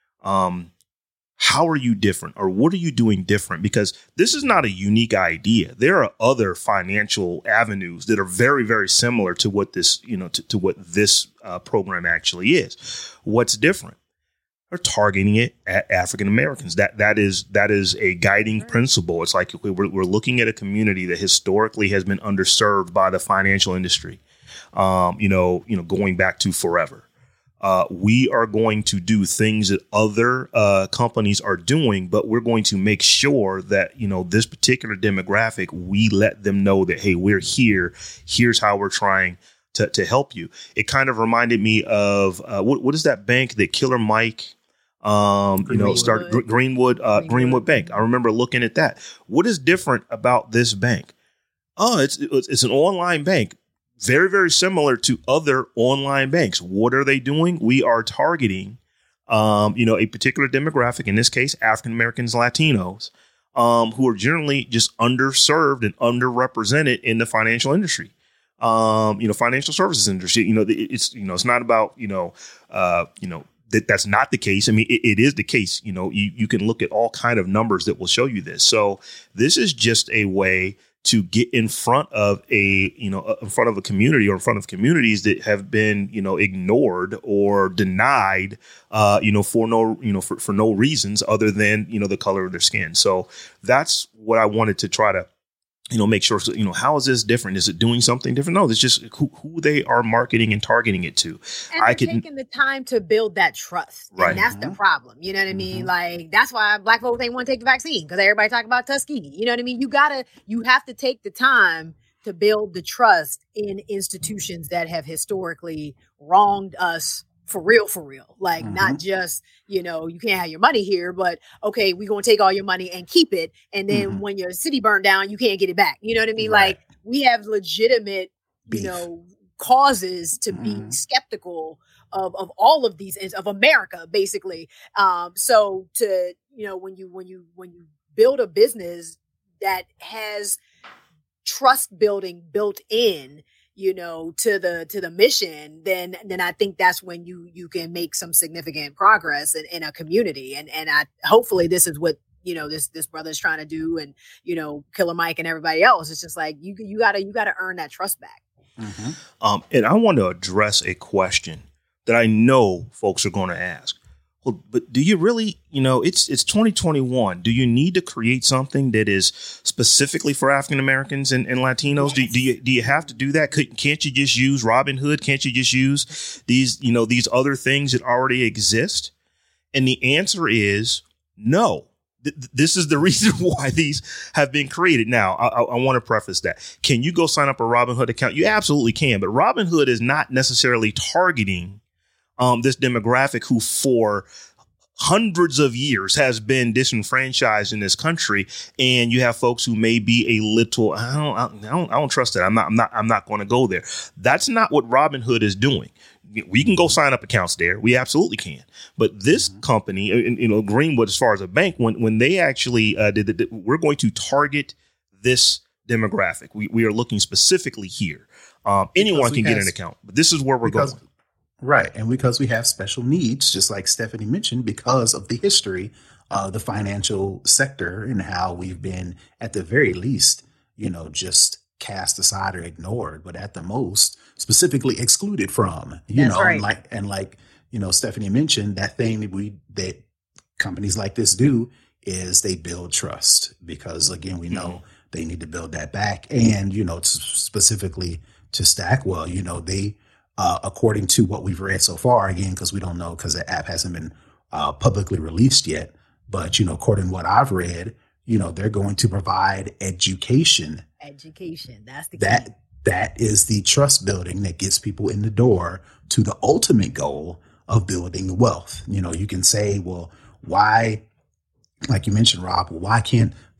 um, how are you different, or what are you doing different? Because this is not a unique idea. There are other financial avenues that are very, very similar to what this, you know, to, to what this uh, program actually is. What's different? They're targeting it at African Americans. That that is that is a guiding principle. It's like we're we're looking at a community that historically has been underserved by the financial industry. Um, you know, you know, going back to forever. Uh, we are going to do things that other uh, companies are doing, but we're going to make sure that, you know, this particular demographic, we let them know that, hey, we're here. Here's how we're trying to, to help you. It kind of reminded me of uh, what, what is that bank that Killer Mike, um, you know, started Gr- Greenwood, uh, Greenwood, Greenwood Bank. I remember looking at that. What is different about this bank? Oh, it's it's, it's an online bank. Very, very similar to other online banks. What are they doing? We are targeting, um, you know, a particular demographic, in this case, African Americans, Latinos, um, who are generally just underserved and underrepresented in the financial industry, um, you know, financial services industry. You know, it's, you know, it's not about, you know, uh, you know, that that's not the case. I mean, it, it is the case. You know, you, you can look at all kind of numbers that will show you this. So this is just a way to get in front of a, you know, in front of a community or in front of communities that have been, you know, ignored or denied, uh, you know, for no, you know, for, for no reasons other than, you know, the color of their skin. So that's what I wanted to try to, you know, make sure, you know, how is this different? Is it doing something different? No, it's just who, who they are marketing and targeting it to. And I can, taking the time to build that trust. Right. And that's Mm-hmm. the problem. You know what I mean? Mm-hmm. Like, that's why black folks ain't want to take the vaccine, because everybody talking about Tuskegee. You know what I mean? You gotta, you have to take the time to build the trust in institutions that have historically wronged us for real, for real. Like, Mm-hmm. not just, you know, you can't have your money here, but okay, we're going to take all your money and keep it. And then Mm-hmm. when your city burned down, you can't get it back. You know what I mean? Right. Like, we have legitimate, Beef. you know, causes to be Mhm. skeptical of, of all of these, of America, basically. Um, so to, you know, when you, when you, when you build a business that has trust building built in, you know, to the, to the mission, then, then I think that's when you, you can make some significant progress in, in a community. And, and I, hopefully this is what, you know, this, this brother's trying to do, and, you know, Killer Mike and everybody else. It's just like, you, you gotta, you gotta earn that trust back. Mm-hmm. Um, and I want to address a question that I know folks are going to ask. Well, but do you really, you know, it's it's twenty twenty-one. Do you need to create something that is specifically for African Americans and, and Latinos? Yes. Do, do you do you have to do that? Could, can't you just use Robinhood? Can't you just use these, you know, these other things that already exist? And the answer is no. Th- this is the reason why these have been created. Now, I, I, I want to preface that. Can you go sign up a Robinhood account? You absolutely can. But Robinhood is not necessarily targeting um, this demographic who for hundreds of years has been disenfranchised in this country. And you have folks who may be a little, I don't, I don't, I don't trust that. I'm not, I'm not, I'm not going to go there. That's not what Robinhood is doing. We can go sign up accounts there. We absolutely can. But this mm-hmm. company, you know, Greenwood, as far as a bank, when when they actually uh, did, did, we're going to target this demographic. We we are looking specifically here. Um, anyone can get an account, but this is where we're because, going. Right. And because we have special needs, just like Stephanie mentioned, because of the history of the financial sector and how we've been, at the very least, you know, just cast aside or ignored, but at the most specifically excluded from, you That's know, right. and like, and like, you know, Stephanie mentioned, that thing that we, that companies like this do is they build trust, because again, we know mm-hmm. they need to build that back. And, you know, t- specifically to Stackwell, you know, they, uh, according to what we've read so far, again, because we don't know, because the app hasn't been uh, publicly released yet, but, you know, according to what I've read, you know, they're going to provide education. Education. That's the that key. That is the trust building that gets people in the door to the ultimate goal of building wealth. You know, you can say, well, why, like you mentioned, Rob, why can't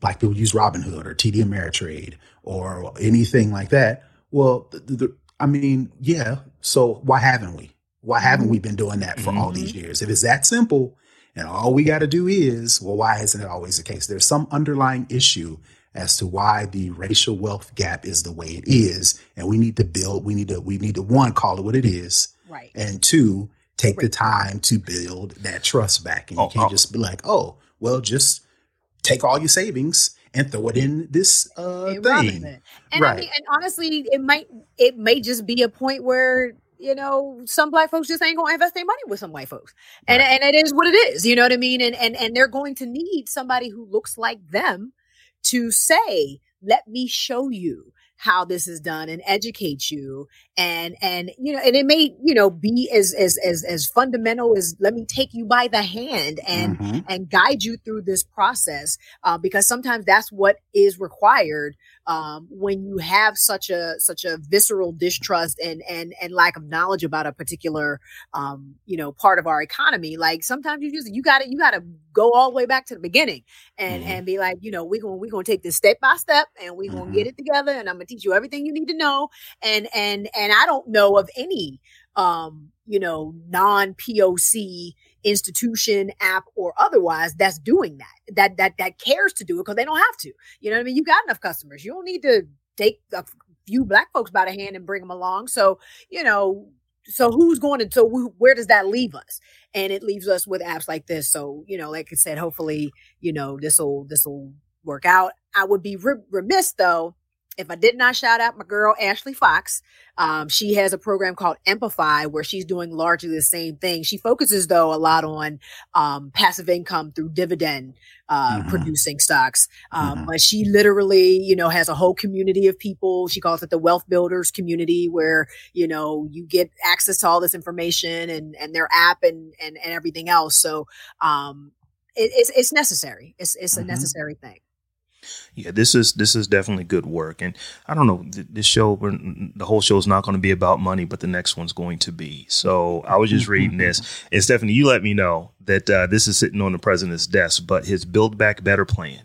Black people use Robinhood or T D Ameritrade or anything like that. Well, the, the, I mean, yeah. So why haven't we? Why haven't we been doing that for mm-hmm. all these years? If it's that simple and all we got to do is, well, why isn't it always the case? There's some underlying issue as to why the racial wealth gap is the way it is. And we need to build, we need to, we need to, one, call it what it is. Right. And two, take the time to build that trust back. And you oh, can't oh. just be like, oh, well, just take all your savings and throw it in this uh, thing. And right. I mean, and honestly, it might, it may just be a point where, you know, some Black folks just ain't gonna invest their money with some white folks. And, right. and it is what it is, you know what I mean? And, and, and they're going to need somebody who looks like them to say, let me show you how this is done and educate you. And, and, you know, and it may, you know, be as, as, as, as fundamental as let me take you by the hand and, mm-hmm. and guide you through this process. Uh, because sometimes that's what is required, um, when you have such a, such a visceral distrust and, and, and lack of knowledge about a particular, um, you know, part of our economy. Like sometimes you just, you gotta, you gotta go all the way back to the beginning and, mm-hmm. and be like, you know, we're going, we're going to take this step by step and we're going to mm-hmm. get it together and I'm going to teach you everything you need to know. And, and, and I don't know of any, um, you know, non-P O C institution, app, or otherwise that's doing that, that, that, that cares to do it because they don't have to, you know what I mean? You got enough customers. You don't need to take a few Black folks by the hand and bring them along. So, you know, so who's going to, so we, where does that leave us? And it leaves us with apps like this. So, you know, like I said, hopefully, you know, this will, this will work out. I would be re- remiss though, if I did not shout out my girl, Ashley Fox. Um, she has a program called Amplify where she's doing largely the same thing. She focuses though a lot on, um, passive income through dividend, uh, mm-hmm. producing stocks. Um, mm-hmm. but she literally, you know, has a whole community of people. She calls it the Wealth Builders community where, you know, you get access to all this information and, and their app and, and, and everything else. So, um, it, it's, it's necessary. It's, it's mm-hmm. a necessary thing. Yeah, this is this is definitely good work. And I don't know, th- this show, the whole show is not going to be about money, but the next one's going to be. So I was just reading this. And Stephanie, you let me know that uh, this is sitting on the president's desk, but his Build Back Better plan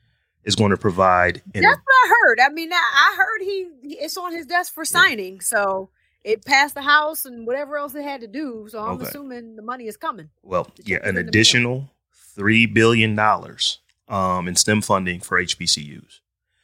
is going to provide. That's what I heard. I mean, I heard he it's on his desk for signing. Yeah. So it passed the House and whatever else it had to do. So I'm okay. assuming the money is coming. Well, yeah, an additional three billion dollars. Um, in STEM funding for H B C Us,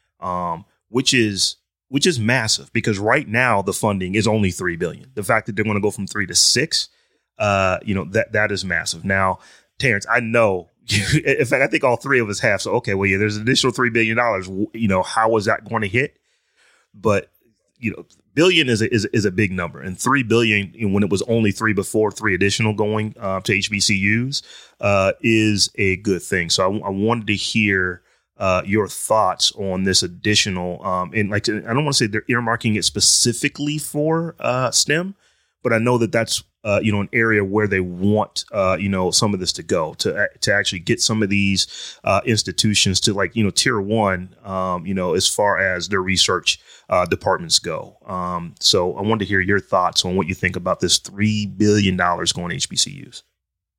um, which is which is massive because right now the funding is only three billion dollars. The fact that they're going to go from three to six, uh, you know, that that is massive. Now, Terrence, I know, in fact, I think all three of us have. So, OK, well, yeah, there's an additional three billion dollars. You know, how is that going to hit? But, you know, billion is a, is, is a big number, and three billion when it was only three before, three additional going uh, to H B C Us uh, is a good thing. So I, I wanted to hear uh, your thoughts on this additional, um, and like I don't want to say they're earmarking it specifically for uh, STEM, but I know that that's uh, you know an area where they want uh, you know some of this to go to to actually get some of these uh, institutions to like you know tier one, um, you know as far as their research uh, departments go. Um, so I wanted to hear your thoughts on what you think about this three billion dollars going to H B C Us.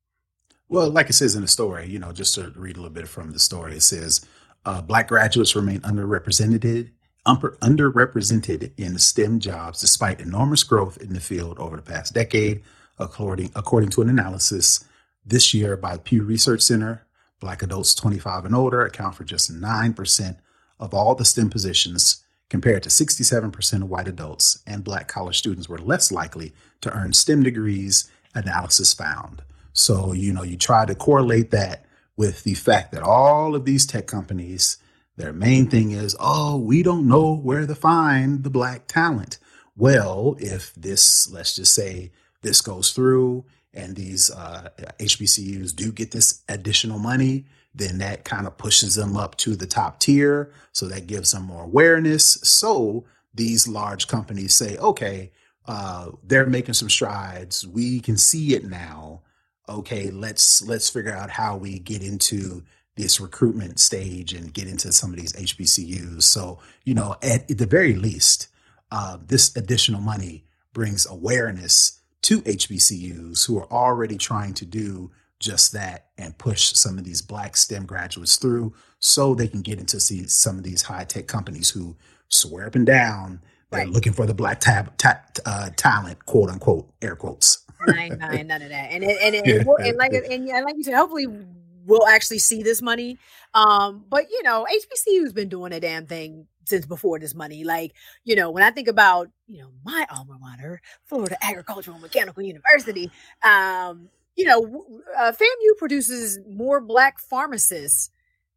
Well, like it says in the story, you know, just to read a little bit from the story, it says uh, Black graduates remain underrepresented, um, underrepresented in STEM jobs despite enormous growth in the field over the past decade. According, according to an analysis this year by Pew Research Center, Black adults twenty-five and older account for just nine percent of all the STEM positions compared to sixty-seven percent of white adults, and Black college students were less likely to earn STEM degrees, analysis found. So, you know, you try to correlate that with the fact that all of these tech companies, their main thing is, oh, we don't know where to find the Black talent. Well, if this, let's just say this goes through and these uh, H B C Us do get this additional money, then that kind of pushes them up to the top tier. So that gives them more awareness. So these large companies say, okay, uh, they're making some strides. We can see it now. Okay, let's let's figure out how we get into this recruitment stage and get into some of these H B C Us. So, you know, at, at the very least, uh, this additional money brings awareness to H B C Us who are already trying to do just that and push some of these Black STEM graduates through so they can get into see some of these high tech companies who swear up and down they're Right. looking for the Black tab, ta- uh, talent, quote unquote, air quotes. And I ain't buying none of that. And it, and, it, and, we'll- and like and yeah, like you said, hopefully we'll actually see this money. Um, but you know, H B C U's been doing a damn thing since before this money. Like, you know, when I think about, you know, my alma mater, Florida Agricultural and Mechanical University, um, you know, w- uh, FAMU produces more Black pharmacists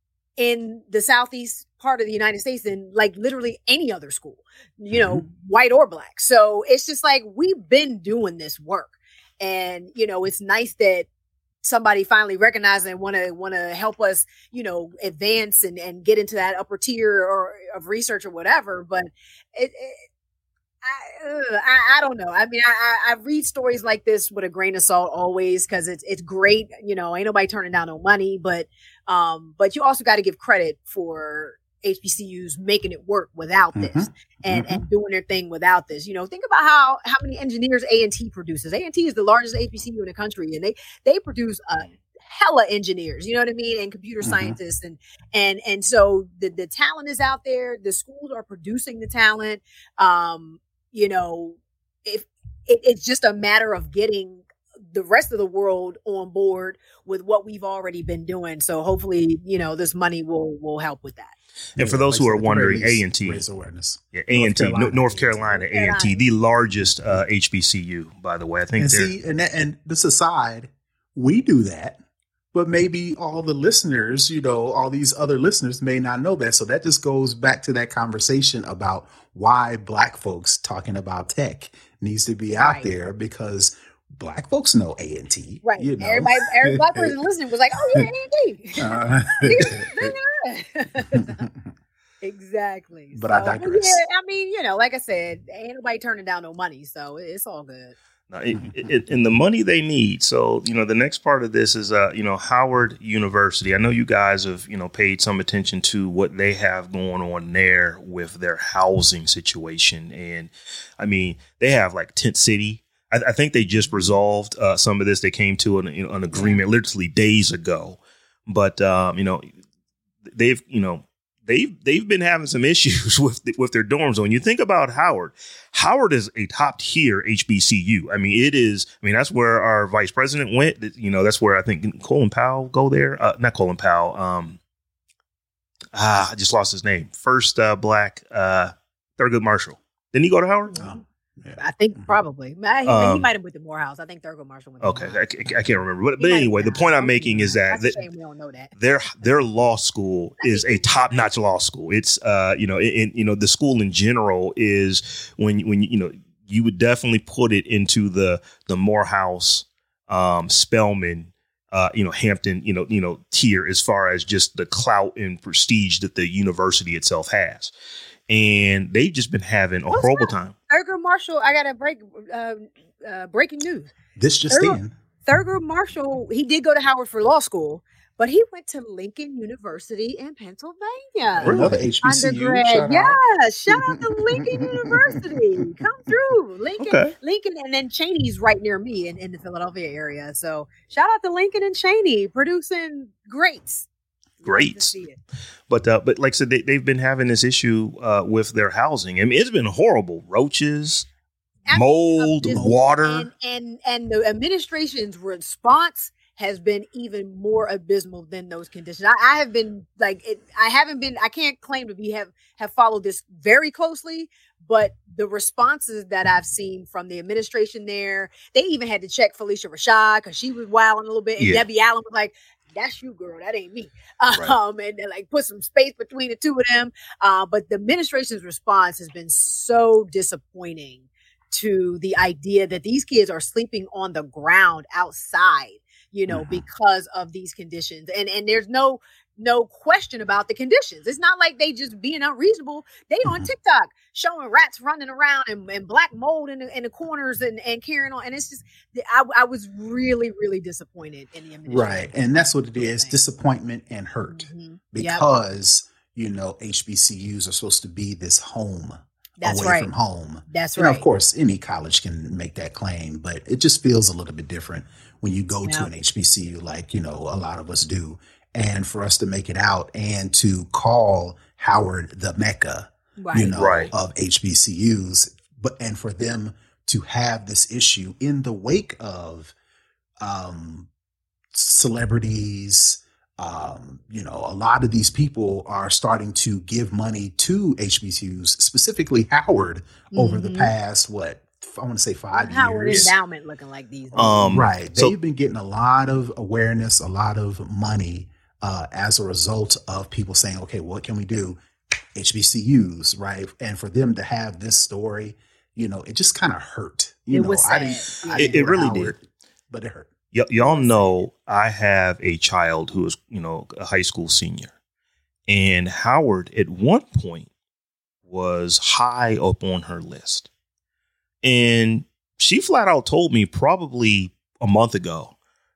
in the southeast part of the United States than like literally any other school, you know, Mhm. white or Black. So it's just like we've been doing this work. And, you know, it's nice that somebody finally recognized and want to want to help us, you know, advance and, and get into that upper tier or of research or whatever. But it, it I, ugh, I I don't know. I mean, I, I I read stories like this with a grain of salt always because it's it's great. You know, ain't nobody turning down no money, but um, but you also got to give credit for H B C Us making it work without this Mhm. and Mhm. and doing their thing without this. You know, think about how how many engineers A and T produces. A and T is the largest H B C U in the country, and they they produce a hella engineers. You know what I mean, and computer Mhm. scientists, and and and so the the talent is out there. The schools are producing the talent. Um, you know, if it, it's just a matter of getting the rest of the world on board with what we've already been doing. So hopefully, you know, this money will will help with that. And for Yeah, those like who I are said, at the wondering, very least, A and T, raise awareness. yeah, A and T, North Carolina, North A and T. Carolina, A and T, Carolina. the largest uh, H B C U, by the way. I think And they're see, and that, and this aside, we do that, but maybe all the listeners, you know, all these other listeners may not know that. So that just goes back to that conversation about why Black folks talking about tech needs to be out Right. there, because Black folks know A and T. Right. You know? Everybody, every Black person listening was like, "Oh yeah, A and T." Uh, Exactly. But I So, digress. yeah, I mean, you know, like I said, ain't nobody turning down no money, so it's all good. Now, it, it, and the money they need. So, you know, the next part of this is, uh, you know, Howard University. I know you guys have, you know, paid some attention to what they have going on there with their housing situation. And I mean, they have like Tent City. I, I think they just resolved uh, some of this. They came to an, you know, an agreement literally days ago. But, um, you know, they've, you know, They've they've been having some issues with with their dorm zone. You think about Howard. Howard is a top tier H B C U. I mean, it is. I mean, that's where our vice president went. You know, that's where I think Colin Powell go there. Uh, not Colin Powell. Um, ah, I just lost his name. First uh, Black uh, Thurgood Marshall. Didn't he go to Howard? Oh, yeah. I think Mhm. probably. I, he, he Um, might have went to Morehouse. I think Thurgood Marshall went to Okay, I, Morehouse. ca- I can't remember. But, He but might have anyway, the been point out. I'm making is that, That's that a shame we don't know that. their their law school is a top notch law school. It's uh you know in you know the school in general is when when you know you would definitely put it into the the Morehouse, um, Spelman, uh you know Hampton you know you know tier as far as just the clout and prestige that the university itself has, and they've just been having a What's horrible that? time. Thurgood Marshall. I got to break. Uh, uh, breaking news. This just Thurgood- in. Thurgood Marshall. He did go to Howard for law school, but he went to Lincoln University in Pennsylvania. Really? Another H B C U. Undergrad, Shout yeah, out. shout out to Lincoln University. Come through, Lincoln, Okay. Lincoln, and then Cheney's right near me in, in the Philadelphia area. So shout out to Lincoln and Cheney producing greats. Love to Greats. see it. But uh, but like I said, they, they've been having this issue uh, with their housing. I mean, it's been horrible. Roaches, I mean, mold, abysmal. water. and, and and the administration's response has been even more abysmal than those conditions. I, I have been like, it, I haven't been, I can't claim to be have have followed this very closely, but the responses that I've seen from the administration there, they even had to check Felicia Rashad because she was wilding a little bit, and Yeah. Debbie Allen was like, "That's you, girl. That ain't me." Right. Um, and they, like put some space between the two of them. Uh, but the administration's response has been so disappointing to the idea that these kids are sleeping on the ground outside, you know, Mhm. because of these conditions. And and there's no no question about the conditions. It's not like they just being unreasonable. They on Mhm. TikTok showing rats running around and, and black mold in the, in the corners and, and carrying on. And it's just, I, I was really, really disappointed in the administration. Right. And that's what it is, Thing. disappointment disappointment and hurt. Mhm. Yep. Because, you know, H B C Us are supposed to be this home That's away right. from home. That's and right. Of course, any college can make that claim, but it just feels a little bit different when you go Yeah. to an H B C U like, you know, a lot of us do. And for us to make it out and to call Howard the Mecca, Right. you know, Right. of H B C Us, but and for them to have this issue in the wake of um, celebrities, um, you know, a lot of these people are starting to give money to H B C Us, specifically Howard, over the Mhm. past, what, I want to say five Howard years. endowment looking like these days. Um, Right. so- They've been getting a lot of awareness, a lot of money uh, as a result of people saying, okay, what can we do? H B C Us, right? And for them to have this story, you know, it just kind of hurt. You It know, was I sad. didn't, I It- didn't it go to really Howard, but it hurt. Y- y'all know I have a child who is, you know, a high school senior. And Howard at one point was high up on her list. And she flat out told me probably a month ago,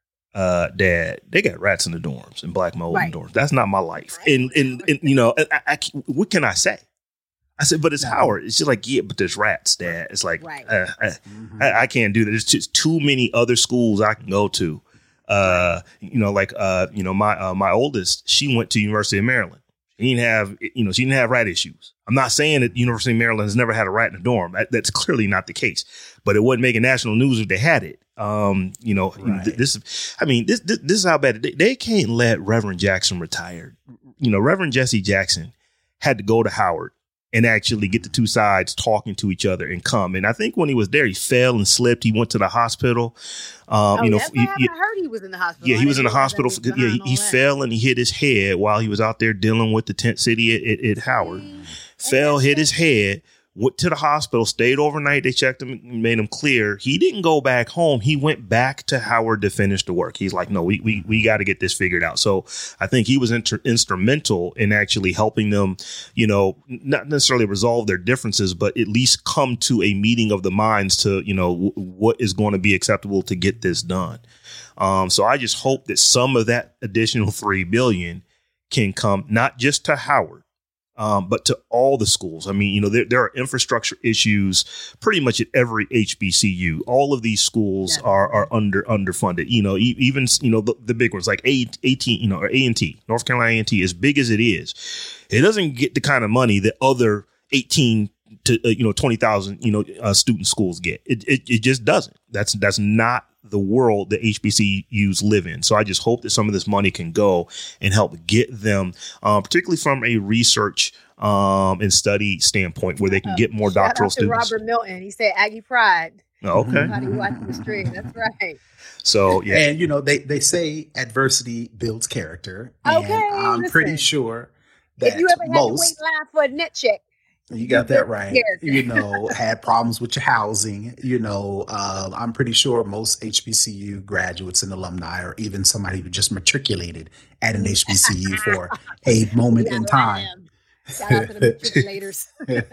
uh, Dad, they got rats in the dorms and black mold Right. in the dorms. That's not my life. And, and, and you know, I, I, what can I say? I said, but it's No. Howard. It's just like, yeah, but there's rats, Dad. It's like, Right. uh, I, Mhm. I, I can't do that. There's just too many other schools I can go to. Uh, you know, like, uh, you know, my, uh, my oldest, she went to University of Maryland. She didn't have, you know, she didn't have rat issues. I'm not saying that University of Maryland has never had a rat in a dorm. That, that's clearly not the case, but it wouldn't make a national news if they had it. Um, you know, Right. th- this, I mean, this, this, this is how bad they, they can't let Reverend Jackson retire. You know, Reverend Jesse Jackson had to go to Howard and actually get the two sides talking to each other and come. And I think when he was there, he fell and slipped. He went to the hospital. Um, Oh, you know, that's he- what happened. he- I heard he was in the hospital. yeah, I he was in didn't the realize hospital. that For, was yeah, he, behind all he that. fell and he hit his head while he was out there dealing with the tent city at, at, at Howard. Mm. Fell, hit his head, went to the hospital, stayed overnight. They checked him, made him clear. He didn't go back home. He went back to Howard to finish the work. He's like, no, we we we got to get this figured out. So I think he was inter- instrumental in actually helping them, you know, not necessarily resolve their differences, but at least come to a meeting of the minds to, you know, w- what is going to be acceptable to get this done. Um, so I just hope that some of that additional three billion dollars can come not just to Howard, Um, but to all the schools. I mean, you know, there, there are infrastructure issues pretty much at every H B C U. All of these schools Yeah. are are under underfunded. You know, e- even you know the, the big ones like A T, you know, or A and T, North Carolina A and T, as big as it is, it doesn't get the kind of money that other eighteen to uh, you know twenty thousand you know uh, student schools get. It, it it just doesn't. That's that's not the world that H B C Us live in. So I just hope that some of this money can go and help get them, um, particularly from a research um, and study standpoint, where they can get more Shout doctoral out to students. Robert Milton. He said Aggie Pride. Oh, okay. How do you watch the stream? That's right. So yeah, And, you know, they, they say adversity builds character. Okay, And I'm listen. pretty sure that If you ever had most, to wait line for a net check, you got that right, character. you know, had problems with your housing, you know, uh, I'm pretty sure most H B C U graduates and alumni, or even somebody who just matriculated at an H B C U for a moment we in got time. Lamb. Shout out to the matriculators.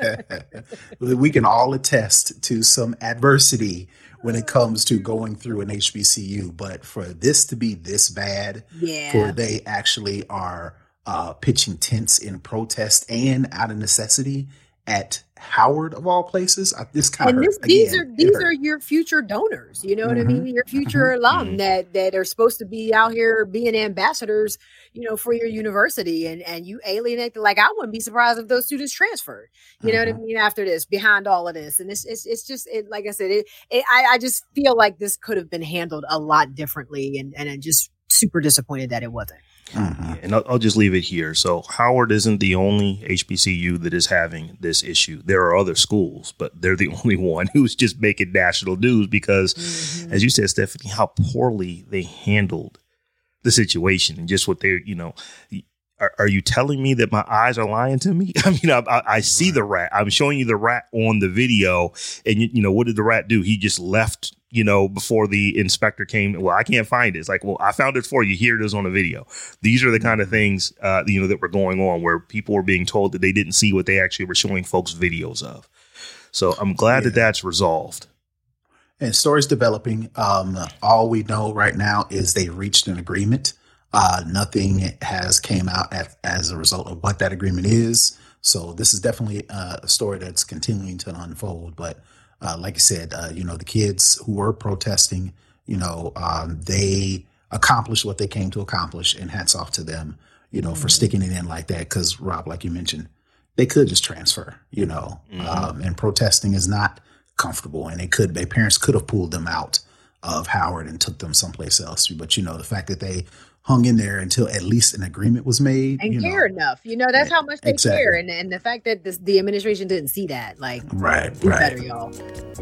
We can all attest to some adversity when it comes to going through an H B C U, but for this to be this bad, Yeah. for they actually are uh, pitching tents in protest and out of necessity at Howard of all places, I, this kind of And hurt. this, these Again, are it these hurt. are your future donors. You know what I Mhm. mean? Your future alum Mhm. that that are supposed to be out here being ambassadors, you know, for your university, and and you alienate. Like, I wouldn't be surprised if those students transferred. You know what I Mhm. mean? After this, behind all of this, and it's it's it's just it, like I said, it, it I I just feel like this could have been handled a lot differently, and and I'm just super disappointed that it wasn't. Mhm. and I'll, I'll just leave it here. So Howard isn't the only H B C U that is having this issue. There are other schools, but they're the only one who's just making national news because, Mhm. as you said, Stephanie, how poorly they handled the situation and just what they're, you know, are, are you telling me that my eyes are lying to me? I mean, I, I, I see the rat. I'm showing you the rat on the video, and you, you know, what did the rat do? He just left, you know, before the inspector came. Well, I can't find it. It's like, well, I found it for you. Here it is on the video. These are the kind of things, uh, you know, that were going on where people were being told that they didn't see what they actually were showing folks videos of. So I'm glad that Yeah. that's resolved. And stories developing. Um, all we know right now is they reached an agreement. Uh, nothing has came out as, as a result of what that agreement is. So this is definitely uh, a story that's continuing to unfold. But uh, like I said, uh, you know, the kids who were protesting, you know, um, they accomplished what they came to accomplish, and hats off to them, you know, mm-hmm. for sticking it in like that. Because Rob, like you mentioned, they could just transfer, you know, mm-hmm. um, and protesting is not comfortable, and they could, their parents could have pulled them out of Howard and took them someplace else. But, you know, the fact that they hung in there until at least an agreement was made. And you care know, enough. You know, that's how much they exactly. care. And and the fact that this, the administration didn't see that, like, right, do right. better, y'all.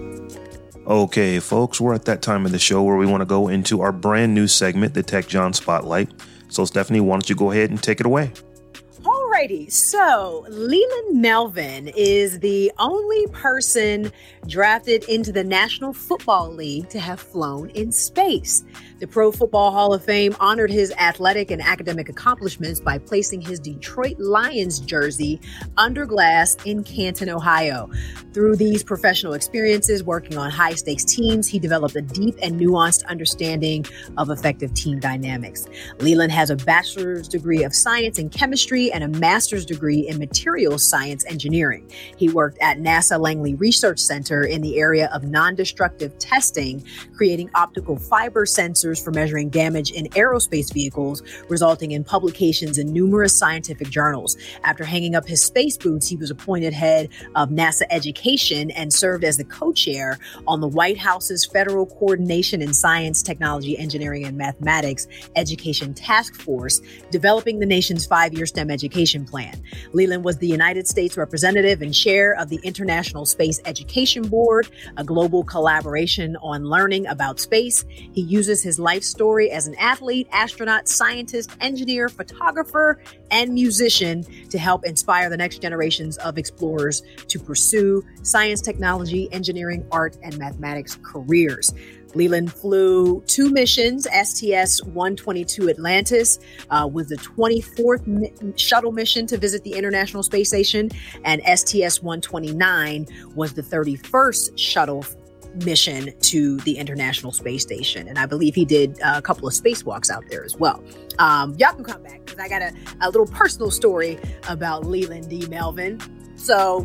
Okay, folks, we're at that time of the show where we want to go into our brand new segment, the Tech John Spotlight. So, Stephanie, why don't you go ahead and take it away? Alrighty, so Leland Melvin is the only person drafted into the National Football League to have flown in space. The Pro Football Hall of Fame honored his athletic and academic accomplishments by placing his Detroit Lions jersey under glass in Canton, Ohio. Through these professional experiences working on high-stakes teams, he developed a deep and nuanced understanding of effective team dynamics. Leland has a bachelor's degree of science in chemistry and a master's degree in materials science engineering. He worked at NASA Langley Research Center in the area of non-destructive testing, creating optical fiber sensors for measuring damage in aerospace vehicles, resulting in publications in numerous scientific journals. After hanging up his space boots, he was appointed head of NASA Education and served as the co-chair on the White House's Federal Coordination in Science, Technology, Engineering, and Mathematics Education Task Force, developing the nation's five-year STEM education plan. Leland was the United States representative and chair of the International Space Education Board, a global collaboration on learning about space. He uses his life story as an athlete, astronaut, scientist, engineer, photographer, and musician to help inspire the next generations of explorers to pursue science, technology, engineering, art, and mathematics careers. Leland flew two missions. S T S one twenty-two Atlantis uh, was the twenty-fourth mi- shuttle mission to visit the International Space Station, and S T S one twenty-nine was the thirty-first shuttle mission to the International Space Station. And I believe he did uh, a couple of spacewalks out there as well. Um, y'all can come back because I got a, a little personal story about Leland D. Melvin. So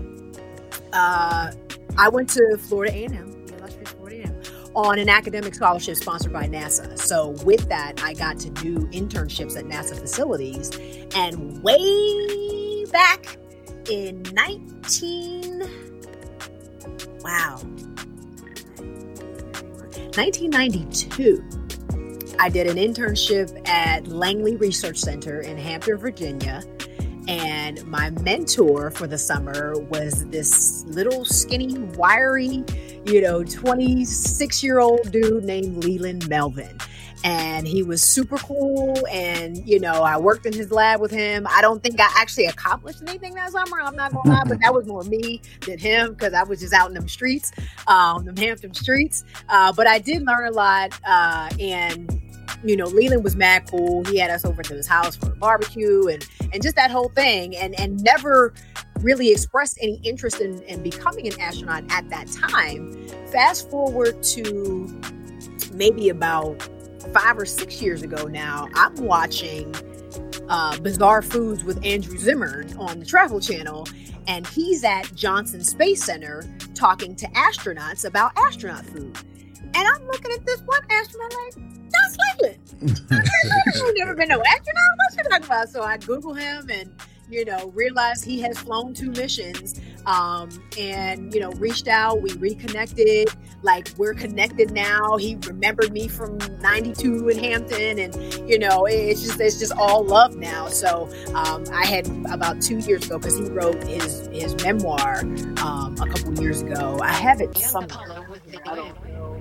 uh, I went to Florida A and M, illustrious Florida A and M, on an academic scholarship sponsored by NASA. So with that, I got to do internships at NASA facilities. And way back in nineteen, wow, nineteen ninety-two, I did an internship at Langley Research Center in Hampton, Virginia. And my mentor for the summer was this little skinny, wiry, you know, twenty-six-year-old dude named Leland Melvin. And he was super cool. And, you know, I worked in his lab with him. I don't think I actually accomplished anything that summer. I'm not going to lie, but that was more me than him because I was just out in them streets, um, them Hampton streets. Uh, but I did learn a lot. Uh, and, you know, Leland was mad cool. He had us over to his house for a barbecue and, and just that whole thing. And, and never really expressed any interest in, in becoming an astronaut at that time. Fast forward to maybe about five or six years ago now, I'm watching uh, Bizarre Foods with Andrew Zimmern on the Travel Channel, and he's at Johnson Space Center talking to astronauts about astronaut food. And I'm looking at this one astronaut like, that's Leland. I've never been no astronaut. What's he talking about? So I Google him and, you know, realized he has flown two missions um, and, you know, reached out. We reconnected. Like, we're connected now. He remembered me from ninety-two in Hampton. And, you know, it's just, it's just all love now. So um, I had about two years ago, because he wrote his, his memoir um, a couple years ago. I have it somewhere. I don't know.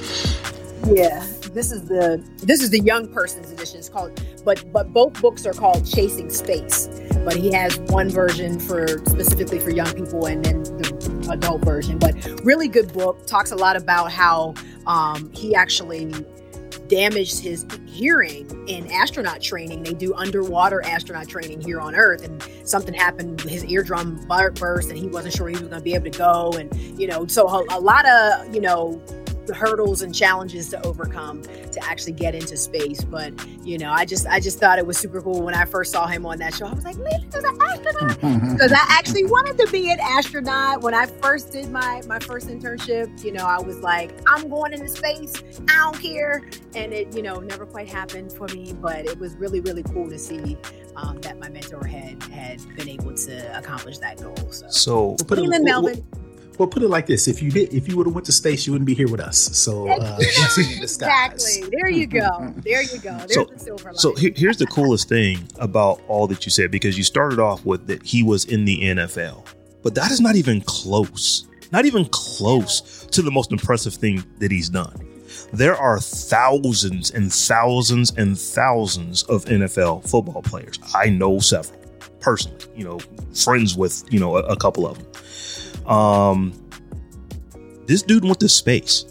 Yeah, this is the this is the young person's edition. It's called, but but both books are called Chasing Space. But he has one version for specifically for young people, and then the adult version. But really good book. Talks a lot about how um, he actually damaged his hearing in astronaut training. They do underwater astronaut training here on Earth, and something happened. His eardrum burst, and he wasn't sure he was going to be able to go. And you know, so a, a lot of you know. hurdles and challenges to overcome to actually get into space. But, you know, I just I just thought it was super cool when I first saw him on that show. I was like, man, he's an astronaut. Because I actually wanted to be an astronaut. When I first did my, my first internship, you know, I was like, I'm going into space. I don't care. And it, you know, never quite happened for me. But it was really, really cool to see um, that my mentor had, had been able to accomplish that goal. So, so put it, in Melbourne. Well, put it like this: if you did, if you would have went to space, you wouldn't be here with us. So uh, exactly, there you go, there you go. There's so, the silver lining. So he, here's the coolest thing about all that you said, because you started off with that he was in the N F L, but that is not even close, not even close to the most impressive thing that he's done. There are thousands and thousands and thousands of N F L football players. I know several personally, you know, friends with, you know, a, a couple of them. Um, this dude went to space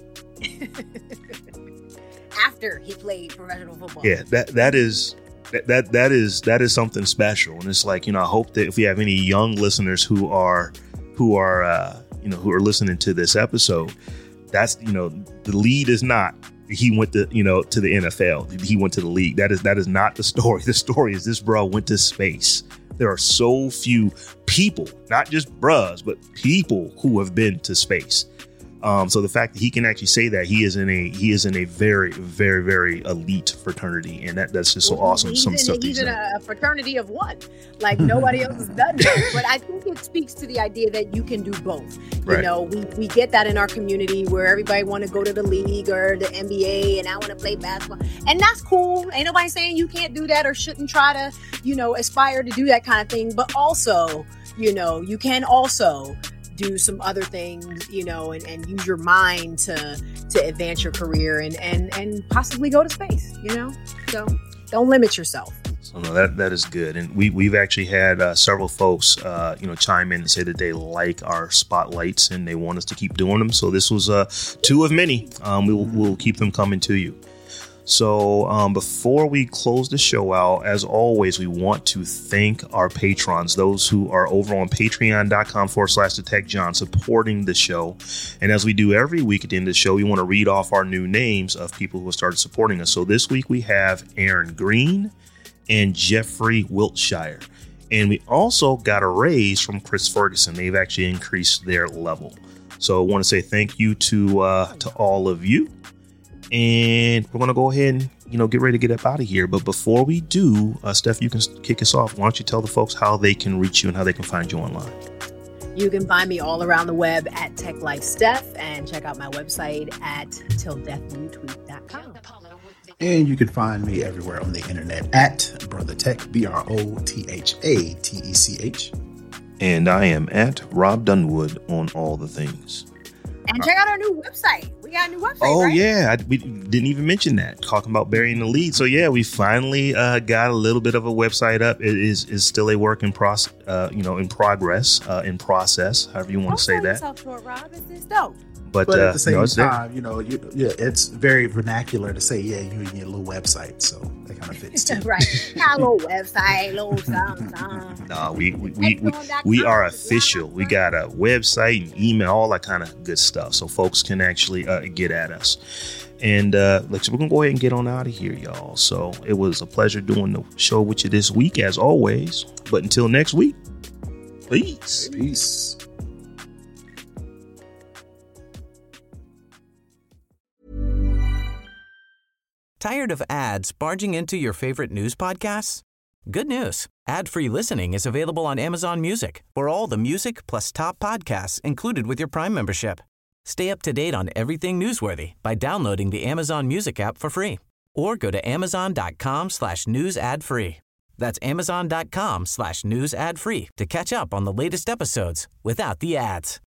after he played professional football. Yeah, that that is that, that that is that is something special, and it's like, you know, I hope that if we have any young listeners who are who are uh, you know who are listening to this episode, that's, you know, the lead is not he went to, you know, to the N F L. He went to the league. That is that is not the story. The story is this bro went to space. There are so few people, not just bros, but people who have been to space. Um, so the fact that he can actually say that he is in a he is in a very, very, very elite fraternity, and that that's just so well, awesome. He's Some in, stuff he's he's in a fraternity of one, like nobody else has done that. But I think it speaks to the idea that you can do both. You right. know, we we get that in our community where everybody want to go to the league or the N B A, and I want to play basketball, and that's cool. Ain't nobody saying you can't do that or shouldn't try to, you know, aspire to do that kind of thing. But also, you know, you can also do some other things, you know, and, and use your mind to to advance your career and, and, and possibly go to space, you know? So don't limit yourself. So no, that that is good. And we, we've actually had uh, several folks, uh, you know, chime in and say that they like our spotlights and they want us to keep doing them. So this was uh, two of many. Um, we'll, we'll keep them coming to you. So um, before we close the show out, as always, we want to thank our patrons, those who are over on patreon.com forward slash Detect John supporting the show. And as we do every week at the end of the show, we want to read off our new names of people who have started supporting us. So this week we have Aaron Green and Jeffrey Wiltshire. And we also got a raise from Chris Ferguson. They've actually increased their level. So I want to say thank you to uh, to all of you. And we're going to go ahead and, you know, get ready to get up out of here. But before we do, uh, Steph, you can kick us off. Why don't you tell the folks how they can reach you and how they can find you online? You can find me all around the web at Tech Life Steph, and check out my website at till death you tweet dot com. And you can find me everywhere on the internet at Brother Tech, B R O T H A T E C H. And I am at Rob Dunwood on all the things. And check out our new website. We got a new website. Oh, right? yeah. I, we didn't even mention that. Talking about burying the lead. So, yeah, we finally uh, got a little bit of a website up. It is is still a work in process, uh, you know, in progress, uh, in process, however you want to say that. Don't sell yourself short, Rob. It's this dope. But, but uh, at the same no, time, you know, you, yeah, it's very vernacular to say, yeah, you and your little website. So that kind of fits too. Right. Got a little website, little something, something. No, we we, we, we, we are official. We got a website and email, all that kind of good stuff. So folks can actually uh, get at us. And uh, let's, we're going to go ahead and get on out of here, y'all. So it was a pleasure doing the show with you this week, as always. But until next week, peace. Peace. Tired of ads barging into your favorite news podcasts? Good news. Ad-free listening is available on Amazon Music for all the music plus top podcasts included with your Prime membership. Stay up to date on everything newsworthy by downloading the Amazon Music app for free or go to amazon.com slash news ad free. That's amazon.com slash news ad free to catch up on the latest episodes without the ads.